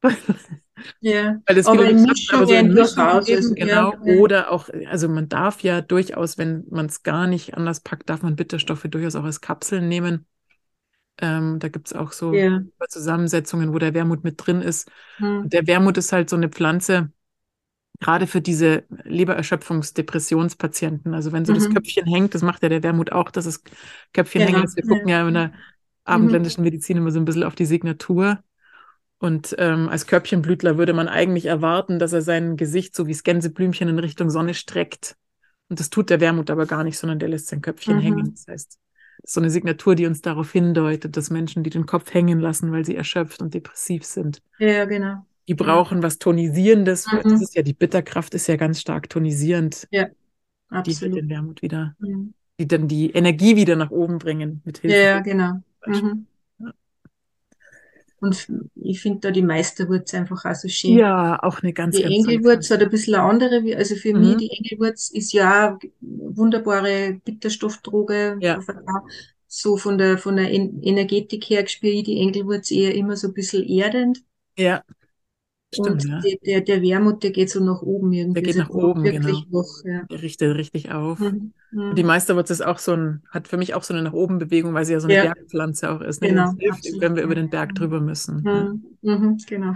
Ja. weil es viele Aber in Rezepte aber so in Mischungen Mischungen durchaus. Also, geben, ja. genau. Ja. Oder auch, also man darf ja durchaus, wenn man es gar nicht anders packt, darf man Bitterstoffe durchaus auch als Kapseln nehmen. Ähm, da gibt es auch so Ja. Zusammensetzungen, wo der Wermut mit drin ist. Und Mhm. der Wermut ist halt so eine Pflanze, gerade für diese Lebererschöpfungs-Depressionspatienten. Also wenn so das Mhm. Köpfchen hängt, das macht ja der Wermut auch, dass das Köpfchen hängen Genau. ist. Wir Ja. gucken ja in der Mhm. abendländischen Medizin immer so ein bisschen auf die Signatur. Und ähm, als Körbchenblütler würde man eigentlich erwarten, dass er sein Gesicht so wie das Gänseblümchen in Richtung Sonne streckt. Und das tut der Wermut aber gar nicht, sondern der lässt sein Köpfchen hängen. Mhm. Das heißt, das ist so eine Signatur, die uns darauf hindeutet, dass Menschen, die den Kopf hängen lassen, weil sie erschöpft und depressiv sind, Ja, genau. die Ja. brauchen was Tonisierendes. Das Mhm. ist ja die Bitterkraft, ist ja ganz stark tonisierend. Ja, Die hält absolut. den Wermut wieder. Mhm. die dann die Energie wieder nach oben bringen mit Ja, Hilfe. ja, genau. Mhm. Ja. Und ich finde da die Meisterwurz einfach auch so schön. Ja, auch eine ganz, Die ganz tolle Engelwurz hat Pflanze. ein bisschen eine andere, wie- also für mich, Mhm. die Engelwurz ist ja eine wunderbare Bitterstoffdroge. Ja, So von der, von der En- Energetik her spüre ich die Engelwurz eher immer so ein bisschen erdend. ja, stimmt, Und ja. der, der, der Wermut, der geht so nach oben Der irgendwie. geht Also nach der macht oben, genau. wirklich wach, ja. Der richtet richtig auf. Mhm. Und die Mhm. Meisterwurz ist auch so ein, hat für mich auch so eine nach oben Bewegung, weil sie ja so eine Ja, Bergpflanze auch ist, ne, die uns genau, hilft, wenn absolut. wir über Ja. den Berg drüber müssen. Ja. Mhm. Mhm. Genau.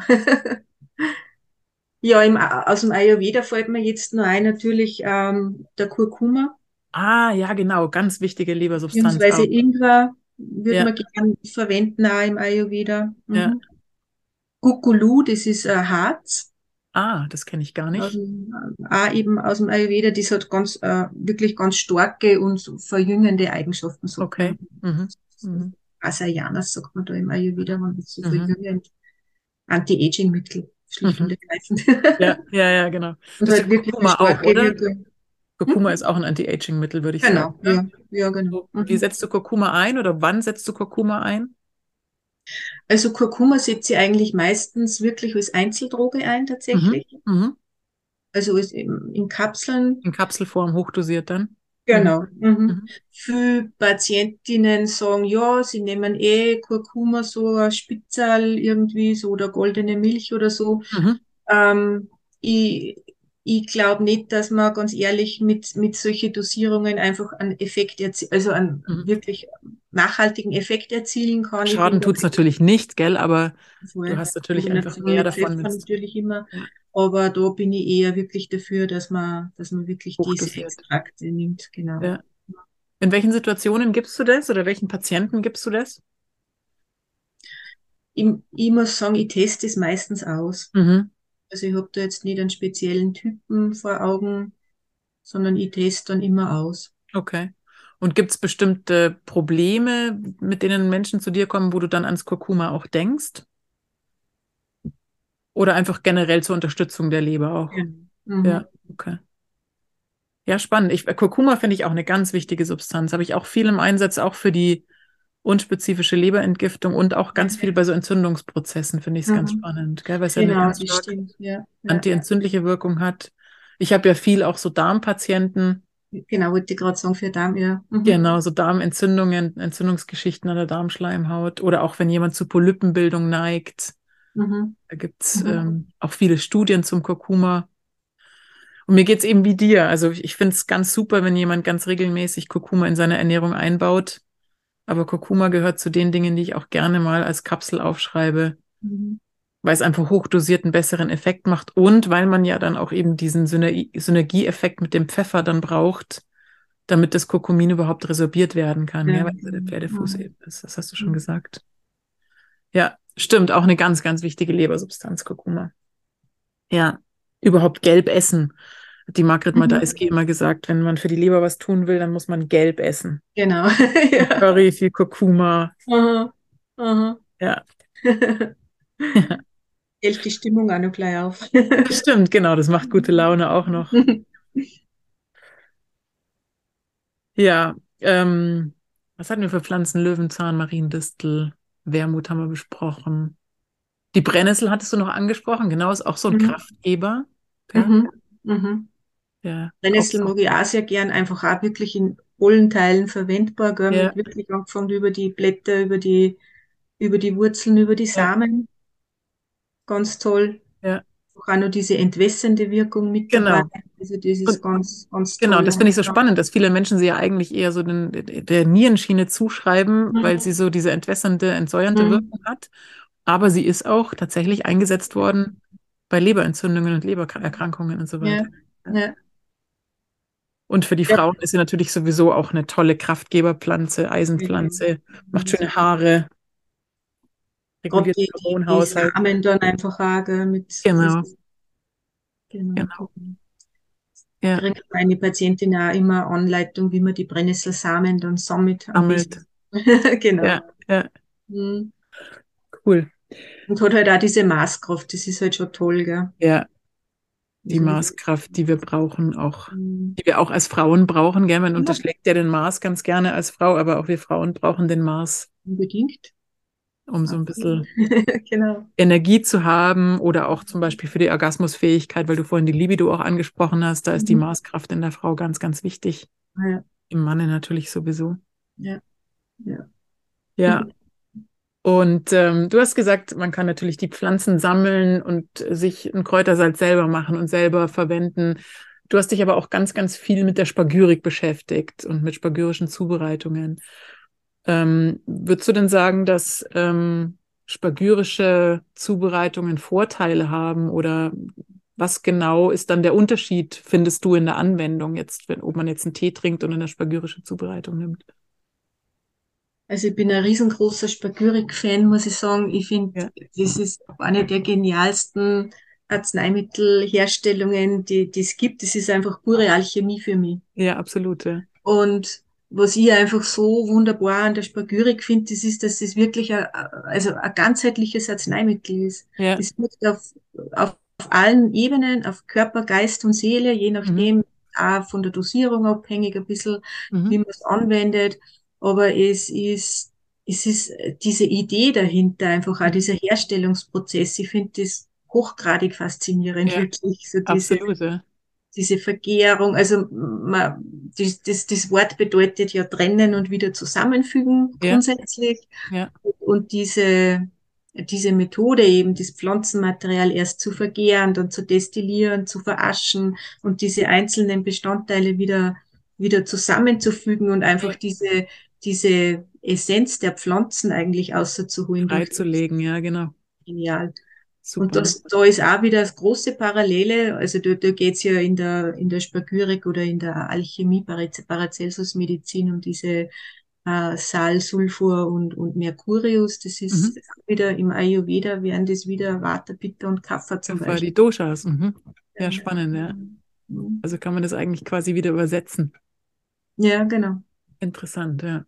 Ja, im, aus dem Ayurveda fällt mir jetzt noch ein, natürlich ähm, der Kurkuma, Ah, ja, genau, ganz wichtige Lebersubstanz beziehungsweise auch. Ingwer, würde Ja, man gerne verwenden auch im Ayurveda. ja. Mhm. Gukulu, das ist äh, Harz, Ah, das kenne ich gar aus nicht. dem, äh, auch eben aus dem Ayurveda, das hat ganz, äh, wirklich ganz starke und so verjüngende Eigenschaften, sagt Okay. man. Mhm. So Mhm. Asayanas, sagt man da im Ayurveda, wenn das so Mhm. verjüngend, Anti-Aging-Mittel, schlicht und Mhm. ergreifend. Ja, ja, ja, genau. Und Das ist ja halt wirklich eine Kurkuma auch, starke oder? Wirkung. Kurkuma Hm? ist auch ein Anti-Aging-Mittel, würde ich sagen. Genau, Ja? ja, ja, genau. So, wie Mhm. setzt du Kurkuma ein oder wann setzt du Kurkuma ein? Also Kurkuma setze ich eigentlich meistens wirklich als Einzeldroge ein, Mhm. tatsächlich. Mhm. Also als in, in Kapseln. In Kapselform hochdosiert dann? Mhm. Genau. Mhm. Mhm. Viele Patientinnen sagen, ja, sie nehmen eh Kurkuma, so ein Spitzerl irgendwie, so oder goldene Milch oder so. Mhm. Ähm, ich ich glaube nicht, dass man ganz ehrlich mit, mit solchen Dosierungen einfach einen Effekt, erzie- also einen Mhm. wirklich nachhaltigen Effekt erzielen kann. Ich bin Schaden da tut es natürlich nicht, gell, aber du voll. hast natürlich einfach Kombination mehr mit davon, wenn Pfeffer es natürlich immer. ja, Aber da bin ich eher wirklich dafür, dass man, dass man wirklich diese hochdosiert. Extrakte nimmt, genau. Ja. In welchen Situationen gibst du das oder welchen Patienten gibst du das? Ich, ich muss sagen, ich teste es meistens aus. Mhm. Also ich habe da jetzt nicht einen speziellen Typen vor Augen, sondern ich teste dann immer aus. Okay. Und gibt es bestimmte Probleme, mit denen Menschen zu dir kommen, wo du dann ans Kurkuma auch denkst? Oder einfach generell zur Unterstützung der Leber auch? Genau. Mhm. Ja, okay. Ja, spannend. Ich, Kurkuma finde ich auch eine ganz wichtige Substanz. Habe ich auch viel im Einsatz, auch für die unspezifische Leberentgiftung und auch Ja, ganz viel bei so Entzündungsprozessen finde ich es ganz mhm. spannend, gell? Weil es ja eine Genau, ganz das stark stimmt. Ja, ja. antientzündliche Wirkung hat. Ich habe ja viel auch so Darmpatienten, Genau, wollte ich gerade sagen, für Darm, ja. Mhm. genau, so Darmentzündungen, Entzündungsgeschichten an der Darmschleimhaut oder auch wenn jemand zu Polypenbildung neigt. Mhm. Da gibt es Mhm. ähm, auch viele Studien zum Kurkuma. Und mir geht's eben wie dir. Also ich, ich finde es ganz super, wenn jemand ganz regelmäßig Kurkuma in seine Ernährung einbaut. Aber Kurkuma gehört zu den Dingen, die ich auch gerne mal als Kapsel aufschreibe, Mhm. weil es einfach hochdosiert einen besseren Effekt macht und weil man ja dann auch eben diesen Synergie Synergieeffekt mit dem Pfeffer dann braucht, damit das Kurkumin überhaupt resorbiert werden kann, Ja, gell? Weil es ja der genau. Pferdefuß Mhm. eben ist. Das hast du schon gesagt. Ja, stimmt. Auch eine ganz, ganz wichtige Lebersubstanz, Kurkuma. Ja, überhaupt gelb essen. Hat die Margret Mhm. Madejski immer gesagt, wenn man für die Leber was tun will, dann muss man gelb essen. Genau. Viel Ja. Curry, viel Kurkuma. Aha. Aha. Ja, Hält die Stimmung auch noch gleich auf. das stimmt, genau. Das macht gute Laune auch noch. Ja, ähm, was hatten wir für Pflanzen? Löwenzahn, Mariendistel, Wermut haben wir besprochen. Die Brennnessel hattest du noch angesprochen. Genau, ist auch so ein Mhm. Kraftgeber. Gell? Mhm. Mhm. Ja, auch Brennnessel so. mag ich auch sehr gern, einfach auch wirklich in allen Teilen verwendbar, gell, mit Ja, wirklich angefangen über die Blätter, über die, über die Wurzeln, über die ja, Samen. Ganz toll. ja, Auch noch diese entwässernde Wirkung mit dabei. genau. Also das ist Und ganz, ganz genau, toll. das finde ich so spannend, dass viele Menschen sie ja eigentlich eher so den, der Nierenschiene zuschreiben, weil sie Mhm. so diese entwässernde, entsäuernde Mhm. Wirkung hat. Aber sie ist auch tatsächlich eingesetzt worden bei Leberentzündungen und Lebererkrankungen und so Ja, weiter. Ja. ja. Und für die Ja, Frauen ist sie natürlich sowieso auch eine tolle Kraftgeberpflanze, genau. Eisenpflanze, macht Mhm. schöne Haare, Gerade reguliert den die, die, die Hormonhaushalt. Samen dann einfach auch, gell, mit, das, Genau, genau. genau. Ja, Kriegt meine Patientin auch immer Anleitung, wie man die Brennnesselsamen dann sammelt am sammelt. besten. Genau. Ja, ja, Mhm. cool. Und hat halt auch diese Maßkraft, das ist halt schon toll, gell? Ja, die Also, Maßkraft, die wir brauchen, auch, mm, die wir auch als Frauen brauchen. Gell? Man ja, unterschlägt ja den Mars ganz gerne als Frau, aber auch wir Frauen brauchen den Mars, unbedingt. um so ein Absolut. bisschen Genau. Energie zu haben oder auch zum Beispiel für die Orgasmusfähigkeit, weil du vorhin die Libido auch angesprochen hast. Da ist die Mhm. Maßkraft in der Frau ganz, ganz wichtig. Ah, ja, Im Manne natürlich sowieso. ja, ja. Ja. Und ähm, du hast gesagt, man kann natürlich die Pflanzen sammeln und sich ein Kräutersalz selber machen und selber verwenden. Du hast dich aber auch ganz, ganz viel mit der Spagyrik beschäftigt und mit spagyrischen Zubereitungen. Ähm, würdest du denn sagen, dass ähm, spagyrische Zubereitungen Vorteile haben oder was genau ist dann der Unterschied, findest du in der Anwendung jetzt, wenn, ob man jetzt einen Tee trinkt und eine spagyrische Zubereitung nimmt? Also ich bin ein riesengroßer Spagyrik-Fan, muss ich sagen. Ich finde, Ja, das ist eine der genialsten Arzneimittelherstellungen, die die es gibt. Das ist einfach pure Alchemie für mich. ja, absolut. Ja, Und was ich einfach so wunderbar an der Spagyrik finde, das ist, dass es wirklich ein, also ein ganzheitliches Arzneimittel ist. ja. Das wirkt auf, auf, auf allen Ebenen, auf Körper, Geist und Seele, je Mhm. nachdem, auch von der Dosierung abhängig, ein bisschen, wie Mhm. man es anwendet. Aber es ist, es ist diese Idee dahinter, einfach auch Mhm. dieser Herstellungsprozess. Ich finde das hochgradig faszinierend, Ja, wirklich. So diese, absolut. Ja, diese Vergärung, also man, das, das, das Wort bedeutet ja trennen und wieder zusammenfügen ja, grundsätzlich. ja. Und diese, diese Methode eben, das Pflanzenmaterial erst zu vergären, dann zu destillieren, zu veraschen und diese einzelnen Bestandteile wieder, wieder zusammenzufügen und einfach Ja. diese, diese Essenz der Pflanzen eigentlich auszuholen durch das. Freizulegen, ja, genau. Genial. Und Super. das, da ist auch wieder das große Parallele, also da, da geht's ja in der, in der Spagyrik oder in der Alchemie, Parace- Paracelsus-Medizin um diese äh, Sal, Sulfur und, und Mercurius. Das ist Mhm. auch wieder im Ayurveda, wären das wieder Vata, Pitta und Kapha Ja, zum vorher Beispiel. die Doshas. Mhm. Ja, Ja, spannend, ja. Mhm. Also kann man das eigentlich quasi wieder übersetzen. Ja, genau. Interessant, ja.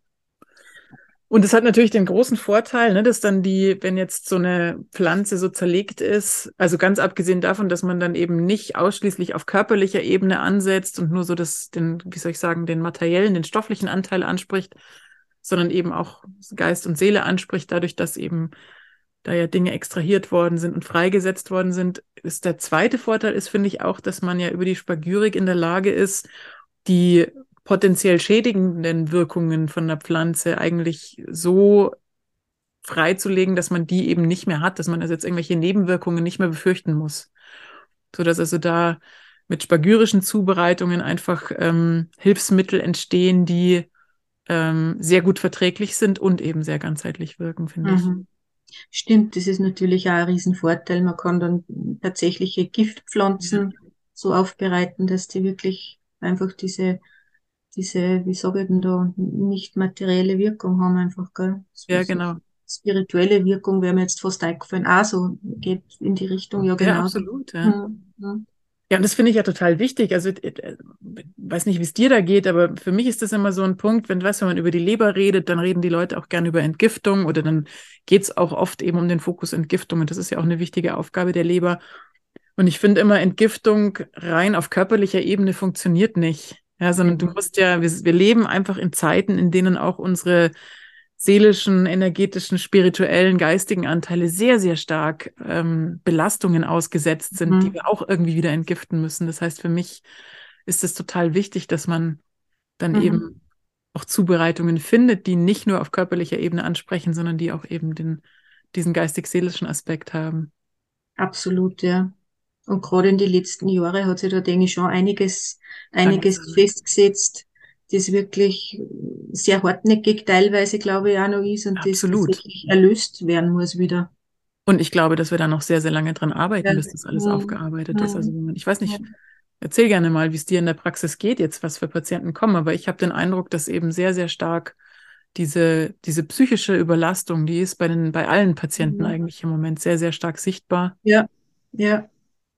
Und es hat natürlich den großen Vorteil, ne, dass dann die, wenn jetzt so eine Pflanze so zerlegt ist, also ganz abgesehen davon, dass man dann eben nicht ausschließlich auf körperlicher Ebene ansetzt und nur so das, den, wie soll ich sagen, den materiellen, den stofflichen Anteil anspricht, sondern eben auch Geist und Seele anspricht, dadurch, dass eben da ja Dinge extrahiert worden sind und freigesetzt worden sind, ist der zweite Vorteil ist, finde ich auch, dass man ja über die Spagyrik in der Lage ist, die potenziell schädigenden Wirkungen von der Pflanze eigentlich so freizulegen, dass man die eben nicht mehr hat, dass man also jetzt irgendwelche Nebenwirkungen nicht mehr befürchten muss. Sodass also da mit spagyrischen Zubereitungen einfach ähm, Hilfsmittel entstehen, die ähm, sehr gut verträglich sind und eben sehr ganzheitlich wirken, finde ich. Mhm. Stimmt, das ist natürlich auch ein Riesenvorteil. Man kann dann tatsächliche Ja, Giftpflanzen so aufbereiten, dass die wirklich einfach diese diese, wie sage ich denn da, nicht materielle Wirkung haben einfach, gell? So, ja, so genau. spirituelle Wirkung wäre mir jetzt fast eingefallen. Ah, so geht in die Richtung, ja Ja, genau. absolut. Ja. Hm, hm, Ja, und das finde ich ja total wichtig. Also, ich äh, weiß nicht, wie es dir da geht, aber für mich ist das immer so ein Punkt, wenn, weißt, wenn man über die Leber redet, dann reden die Leute auch gerne über Entgiftung oder dann geht es auch oft eben um den Fokus Entgiftung. Und das ist ja auch eine wichtige Aufgabe der Leber. Und ich finde immer, Entgiftung rein auf körperlicher Ebene funktioniert nicht. Ja, sondern du mhm, musst ja, wir, wir leben einfach in Zeiten, in denen auch unsere seelischen, energetischen, spirituellen, geistigen Anteile sehr, sehr stark ähm, Belastungen ausgesetzt sind, die mhm, wir auch irgendwie wieder entgiften müssen. Das heißt, für mich ist es total wichtig, dass man dann eben mhm. auch Zubereitungen findet, die nicht nur auf körperlicher Ebene ansprechen, sondern die auch eben den, diesen geistig-seelischen Aspekt haben. Absolut, ja. Und gerade in die letzten Jahre hat sich da, denke ich, schon einiges, Danke einiges sehr. festgesetzt, das wirklich sehr hartnäckig teilweise, glaube ich, auch noch ist und das Absolut. tatsächlich erlöst werden muss wieder. Und ich glaube, dass wir da noch sehr, sehr lange dran arbeiten, Ja. bis das alles Mhm. aufgearbeitet ist. Also Mhm. wenn man- ich weiß Ja. nicht, erzähl gerne mal, wie es dir in der Praxis geht jetzt, was für Patienten kommen. Aber ich habe den Eindruck, dass eben sehr, sehr stark diese, diese psychische Überlastung, die ist bei den, bei allen Patienten Mhm. eigentlich im Moment sehr, sehr stark sichtbar. Ja, ja.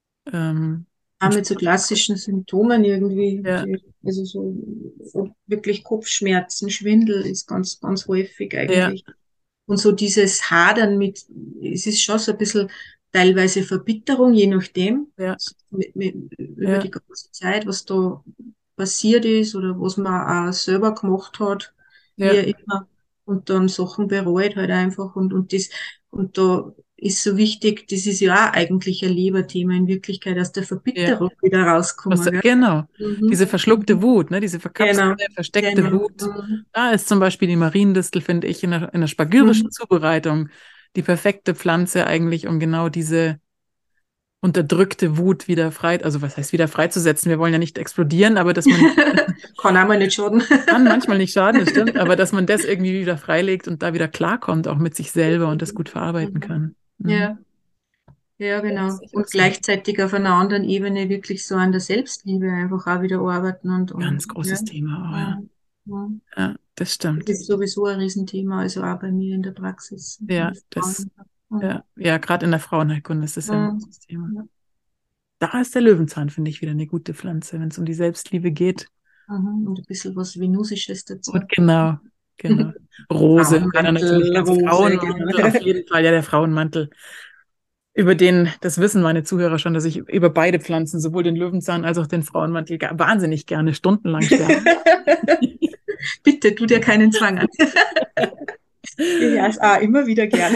Ähm, Auch und mit so klassischen Symptomen irgendwie, ja, die, also so, so wirklich Kopfschmerzen, Schwindel ist ganz, ganz häufig ja, eigentlich. Und so dieses Hadern mit, es ist schon so ein bisschen teilweise Verbitterung, je nachdem, Ja, mit, mit, über ja, die ganze Zeit, was da passiert ist oder was man auch selber gemacht hat, wie ja, immer, und dann Sachen bereut halt einfach und, und das, und da ist so wichtig, das ist ja auch eigentlich ein Leberthema in Wirklichkeit, aus der ja. Verbitterung wieder Was, rauskommen, gell? genau. Mhm. Diese verschluckte Mhm. Wut, ne? Diese Genau, verkapselte, versteckte genau. Wut. Mhm. Da ist zum Beispiel die Mariendistel, finde ich, in der, in der Mhm. spagyrischen Zubereitung die perfekte Pflanze eigentlich, um genau diese unterdrückte Wut wieder frei, also was heißt wieder freizusetzen? Wir wollen ja nicht explodieren, aber dass man Kann auch mal nicht schaden. kann manchmal nicht schaden, das stimmt, aber dass man das irgendwie wieder freilegt und da wieder klarkommt, auch mit sich selber und das gut verarbeiten Mhm. kann. Mhm. Ja, ja, Ja, das genau. sehe ich auch Und so. gleichzeitig auf einer anderen Ebene wirklich so an der Selbstliebe einfach auch wieder arbeiten und, und Ganz ja. großes Thema auch, ja. Mhm. Mhm. Ja, das Das stimmt. ist sowieso ein Riesenthema, also auch bei mir in der Praxis. Ja, Mit das, Frauen. Mhm. ja, ja, gerade in der Frauenheilkunde ist das ja ein Mhm. großes Thema. Ja. Da ist der Löwenzahn, finde ich, wieder eine gute Pflanze, wenn es um die Selbstliebe geht. Mhm. Und ein bisschen was Venusisches dazu. Und genau, genau. Rose wäre dann natürlich Frauenmantel, ganz Rose, Frauenmantel, auf genau. jeden Fall, ja, der Frauenmantel. Über den, das wissen meine Zuhörer schon, dass ich über beide Pflanzen, sowohl den Löwenzahn als auch den Frauenmantel, ga- wahnsinnig gerne stundenlang schwärme. Bitte, tu dir keinen Zwang an. Ich höre es auch immer wieder gern.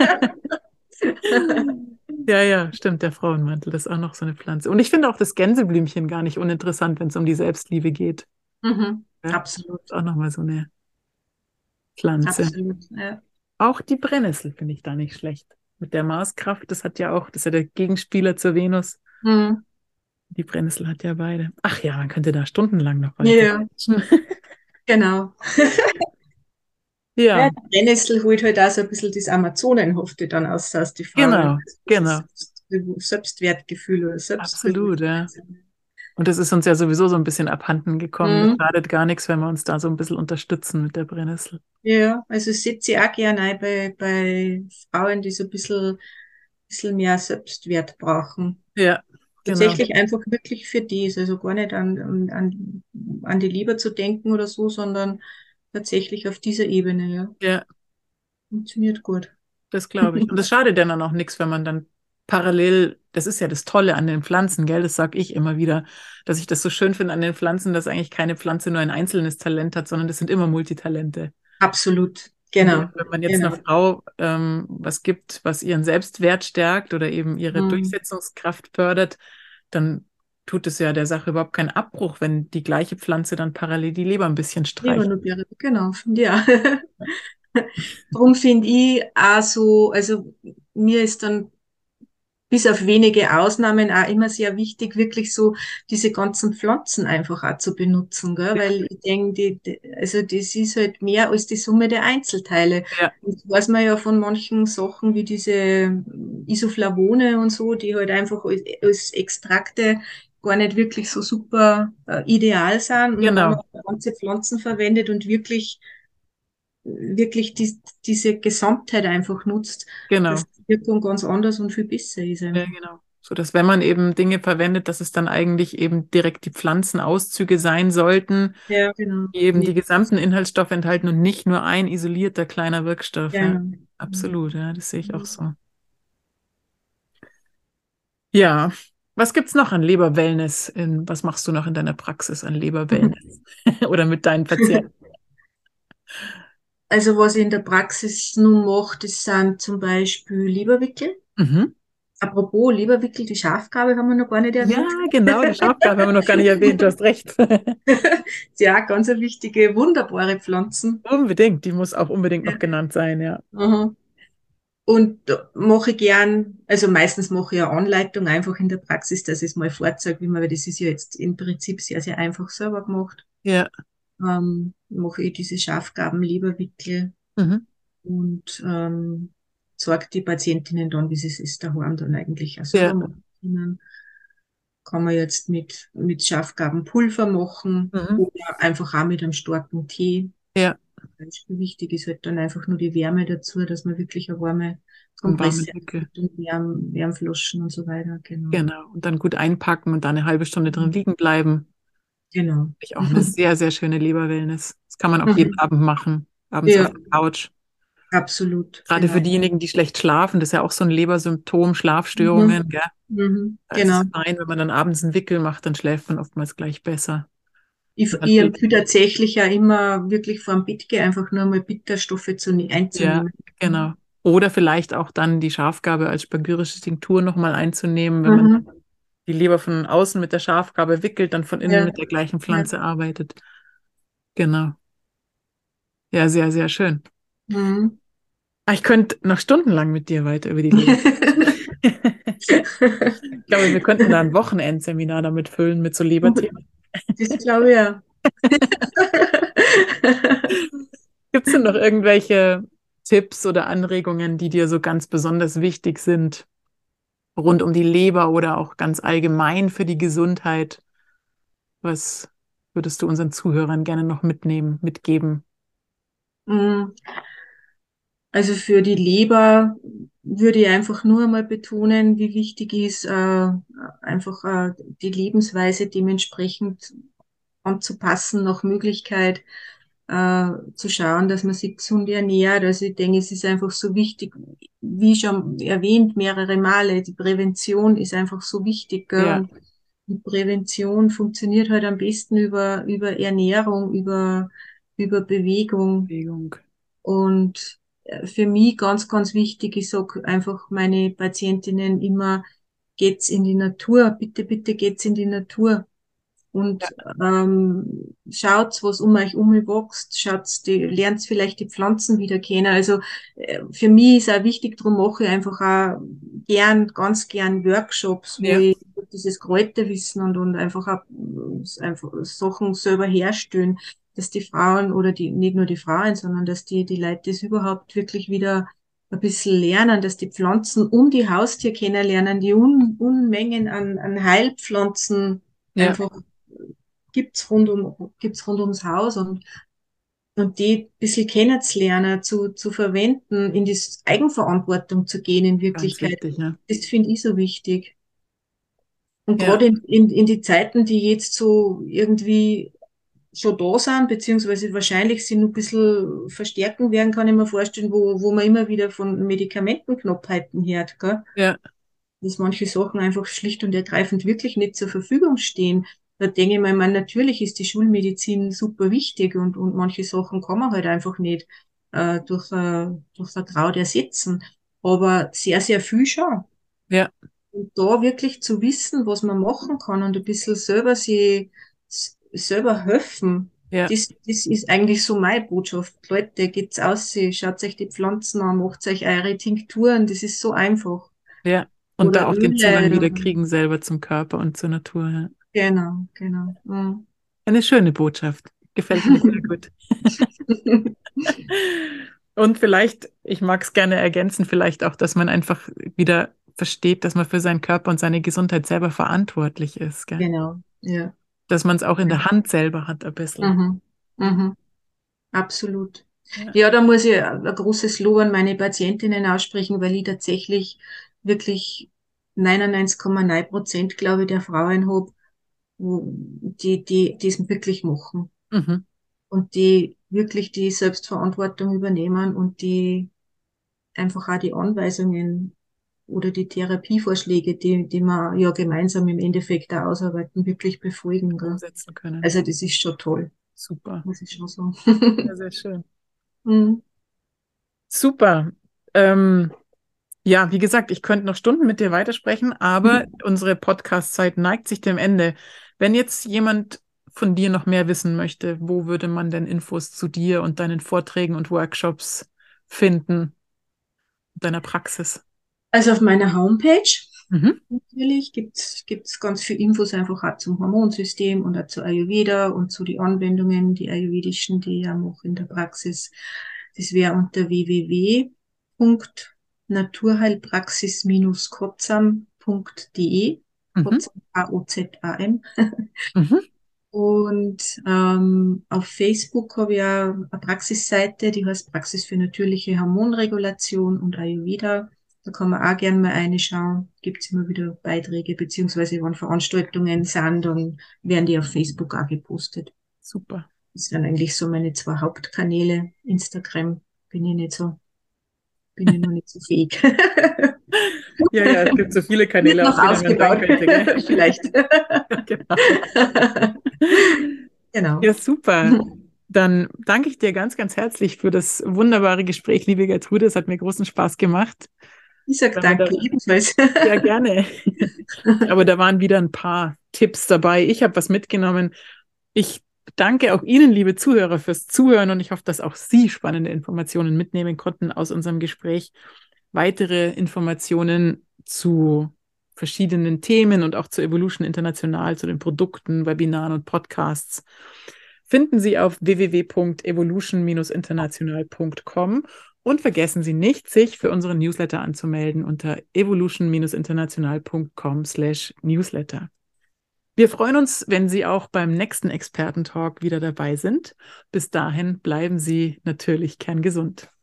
Ja, ja, stimmt, der Frauenmantel, das ist auch noch so eine Pflanze. Und ich finde auch das Gänseblümchen gar nicht uninteressant, wenn es um die Selbstliebe geht. Mhm. Ja, Absolut, ist auch nochmal so eine Pflanze. absolut. Ja. Auch die Brennnessel finde ich da nicht schlecht. Mit der Marskraft, das hat ja auch, das ist ja der Gegenspieler zur Venus. Mhm. Die Brennnessel hat ja beide. Ach ja, man könnte da stundenlang noch weiter. Ja, genau. Ja, Ja, die Brennnessel holt halt auch so ein bisschen das Amazonenhafte dann aus, aus die Frauen. genau, Dieses genau. Selbstwertgefühl oder Absolut, ja. Selbstbewusstsein. Und das ist uns ja sowieso so ein bisschen abhanden gekommen. Das Mhm. schadet gar nichts, wenn wir uns da so ein bisschen unterstützen mit der Brennnessel. Ja, also ich setze sie auch gerne ein bei, bei Frauen, die so ein bisschen, bisschen mehr Selbstwert brauchen. Ja, genau. Tatsächlich einfach wirklich für dies, also gar nicht an, an, an an die Liebe zu denken oder so, sondern tatsächlich auf dieser Ebene, ja. Ja, Funktioniert gut. das glaube ich. Und das schadet ja dann auch nichts, wenn man dann parallel, das ist ja das Tolle an den Pflanzen, gell? Das sage ich immer wieder, dass ich das so schön finde an den Pflanzen, dass eigentlich keine Pflanze nur ein einzelnes Talent hat, sondern das sind immer Multitalente. Absolut, Und genau, eben, wenn man jetzt einer genau. Frau ähm, was gibt, was ihren Selbstwert stärkt oder eben ihre Mhm. Durchsetzungskraft fördert, dann tut es ja der Sache überhaupt keinen Abbruch, wenn die gleiche Pflanze dann parallel die Leber ein bisschen streicht. Lebernubiere, genau, finde ich auch. Darum finde ich auch so, also mir ist dann bis auf wenige Ausnahmen auch immer sehr wichtig, wirklich so diese ganzen Pflanzen einfach auch zu benutzen, gell? Ja, Weil ich denke, die, die, also das ist halt mehr als die Summe der Einzelteile. ja, Und das weiß man ja von manchen Sachen wie diese Isoflavone und so, die halt einfach als, als Extrakte gar nicht wirklich so super äh, ideal sind. Und wenn man genau, ganze Pflanzen verwendet und wirklich wirklich die, diese Gesamtheit einfach nutzt, genau. dass die Wirkung ganz anders und viel besser ist Ja, einfach. genau. So dass wenn man eben Dinge verwendet, dass es dann eigentlich eben direkt die Pflanzenauszüge sein sollten, Ja, genau. die eben die Nicht, gesamten Inhaltsstoffe enthalten und nicht nur ein isolierter kleiner Wirkstoff. Ja, genau. absolut, ja, das sehe ich auch so. Ja, was gibt's noch an Leberwellness? In, was machst du noch in deiner Praxis an Leberwellness oder mit deinen Patienten? Also was ich in der Praxis nun mache, das sind zum Beispiel Leberwickel. Mhm. Apropos Leberwickel, die Schafgabe haben wir noch gar nicht Ja, erwähnt. genau, die Schafgabe haben wir noch gar nicht erwähnt, du hast recht. Ist ja auch ganz eine wichtige, wunderbare Pflanzen. Unbedingt, die muss auch unbedingt Ja. noch genannt sein, ja. Aha. Und da mache ich gern, also meistens mache ich eine Anleitung einfach in der Praxis, dass ich es mal vorzeige, wie man, weil das ist ja jetzt im Prinzip sehr, sehr einfach selber gemacht. Ja. Ähm, mache ich diese Schafgaben, Leberwickel Mhm. und ähm, zeige die Patientinnen dann, wie sie es daheim dann eigentlich auch selber Ja. machen können. Kann man jetzt mit, mit Schafgabenpulver machen Mhm. oder einfach auch mit einem starken Tee. Ja. Beispiel wichtig ist halt dann einfach nur die Wärme dazu, dass man wirklich eine warme Einen Kompresse warmen hat Wickel. und Wärm, Wärmflaschen und so weiter. Genau. Genau. Und dann gut einpacken und da eine halbe Stunde drin Mhm. liegen bleiben. Genau. Ich auch eine sehr, sehr schöne Leberwellness. Das kann man auch jeden Mhm. Abend machen. Abends auf Ja, der Couch. Absolut, Gerade für genau. diejenigen, die schlecht schlafen, das ist ja auch so ein Lebersymptom, Mhm. Schlafstörungen, gell? Mhm. Da ist es Genau. fein, wenn man dann abends einen Wickel macht, dann schläft man oftmals gleich besser. Ich, Und ich natürlich, empfehle tatsächlich ja immer wirklich vor dem Bett gehen, einfach nur mal Bitterstoffe zu, ne- ja, einzunehmen. genau. Oder vielleicht auch dann die Schafgabe als spagyrische Tinktur nochmal einzunehmen, wenn man Mhm. die Leber von außen mit der Schafgabe wickelt, dann von innen Ja, mit der gleichen ja. Pflanze arbeitet. Genau. Ja, sehr, sehr schön. Mhm. Ah, ich könnte noch stundenlang mit dir weiter über die Leber sprechen. Ich glaube, wir könnten da ein Wochenendseminar damit füllen mit so Leberthemen. Das glaube ich ja. Gibt es denn noch irgendwelche Tipps oder Anregungen, die dir so ganz besonders wichtig sind, rund um die Leber oder auch ganz allgemein für die Gesundheit? Was würdest du unseren Zuhörern gerne noch mitnehmen, mitgeben? Mm, Also für die Leber würde ich einfach nur einmal betonen, wie wichtig ist, äh, einfach äh, die Lebensweise dementsprechend anzupassen, nach Möglichkeit äh, zu schauen, dass man sich gesund ernährt. Also ich denke, es ist einfach so wichtig, wie schon erwähnt, mehrere Male, die Prävention ist einfach so wichtig. Gell? Ja, Und die Prävention funktioniert halt am besten über, über Ernährung, über, über Bewegung. Bewegung. Und äh, für mich ganz, ganz wichtig, ich sage einfach meine Patientinnen immer, geht's in die Natur, bitte, bitte geht's in die Natur Ja, und ähm, schaut, was um euch um wächst, schaut, die, lernt vielleicht die Pflanzen wieder kennen. Also äh, für mich ist auch wichtig, darum mache ich einfach auch gern, ganz gern Workshops, wo ja, ich dieses Kräuterwissen und, und einfach auch äh, einfach Sachen selber herstellen, dass die Frauen oder die, nicht nur die Frauen, sondern dass die, die Leute das überhaupt wirklich wieder ein bisschen lernen, dass die Pflanzen um die Haustür kennenlernen, die Un Unmengen an, an Heilpflanzen ja, einfach gibt's rund um, gibt's rund ums Haus und, und die ein bisschen kennenzulernen, zu, zu verwenden, in die Eigenverantwortung zu gehen in ganz Wirklichkeit. wichtig, ja. Das finde ich so wichtig. Und Ja, gerade in, in, in die Zeiten, die jetzt so irgendwie schon da sind, beziehungsweise wahrscheinlich sie noch ein bisschen verstärken werden, kann ich mir vorstellen, wo, wo man immer wieder von Medikamentenknappheiten hört, gell? ja, Dass manche Sachen einfach schlicht und ergreifend wirklich nicht zur Verfügung stehen. Da denke ich mir, ich meine, natürlich ist die Schulmedizin super wichtig und, und manche Sachen kann man halt einfach nicht äh, durch, äh, durch Vertraut ersetzen. Aber sehr, sehr viel schon. ja, Und da wirklich zu wissen, was man machen kann und ein bisschen selber sie s- selber helfen, ja, das, das ist eigentlich so meine Botschaft. Leute, geht's aus, schaut euch die Pflanzen an, macht euch eure Tinkturen, das ist so einfach. ja. Und da Oder auch den Zugang Öle. wieder Oder, kriegen selber zum Körper und zur Natur. Ja. genau, genau. Mhm. Eine schöne Botschaft. Gefällt mir sehr gut. Und vielleicht, ich mag es gerne ergänzen, vielleicht auch, dass man einfach wieder versteht, dass man für seinen Körper und seine Gesundheit selber verantwortlich ist, gell? Genau, ja. Dass man es auch in der Hand selber hat, ein bisschen. Mhm. Mhm. Absolut. Ja. Ja, da muss ich ein großes Lob an meine Patientinnen aussprechen, weil ich tatsächlich wirklich neunundneunzig Komma neun Prozent, glaube ich, der Frauen habe, wo- die, die, die es wirklich machen Mhm. und die wirklich die Selbstverantwortung übernehmen und die einfach auch die Anweisungen oder die Therapievorschläge, die, die wir ja gemeinsam im Endeffekt auch ausarbeiten, wirklich befolgen. Gell? Umsetzen können. Also das ist schon toll, Super. muss ich schon sagen. Sehr, sehr schön. Mhm. Super. Ähm, ja, wie gesagt, ich könnte noch Stunden mit dir weitersprechen, aber unsere Podcast-Zeit neigt sich dem Ende. Wenn jetzt jemand von dir noch mehr wissen möchte, wo würde man denn Infos zu dir und deinen Vorträgen und Workshops finden, deiner Praxis? Also auf meiner Homepage Mhm. natürlich gibt's gibt's ganz viel Infos einfach auch zum Hormonsystem und auch zu Ayurveda und zu die Anwendungen, die ayurvedischen, die ich ja mache in der Praxis. Das wäre unter w w w punkt naturheilpraxis Kotzam punkt de. Mhm. Kotzam, K O Z A M. Mhm. Und ähm, auf Facebook habe ich auch eine Praxisseite, die heißt Praxis für natürliche Hormonregulation und Ayurveda. Da kann man auch gerne mal reinschauen. Gibt es immer wieder Beiträge, beziehungsweise wenn Veranstaltungen sind, dann werden die auf Facebook auch gepostet. Super. Das sind eigentlich so meine zwei Hauptkanäle. Instagram bin ich nicht so. bin ich noch nicht so fähig. Ja, ja, es gibt so viele Wird Kanäle, noch auf denen man sein aufgebaut, könnte, gell? vielleicht. Genau. Genau. Ja, super. Dann danke ich dir ganz, ganz herzlich für das wunderbare Gespräch, liebe Gertrude. Es hat mir großen Spaß gemacht. Ich sage Aber da, danke ebenfalls. ja, gerne. Aber da waren wieder ein paar Tipps dabei. Ich habe was mitgenommen. Ich danke auch Ihnen, liebe Zuhörer, fürs Zuhören und ich hoffe, dass auch Sie spannende Informationen mitnehmen konnten aus unserem Gespräch. Weitere Informationen zu verschiedenen Themen und auch zu Evolution International, zu den Produkten, Webinaren und Podcasts finden Sie auf w w w punkt evolution Bindestrich international punkt com und vergessen Sie nicht, sich für unseren Newsletter anzumelden unter evolution Bindestrich international punkt com slash newsletter. Wir freuen uns, wenn Sie auch beim nächsten Expertentalk wieder dabei sind. Bis dahin bleiben Sie natürlich kerngesund.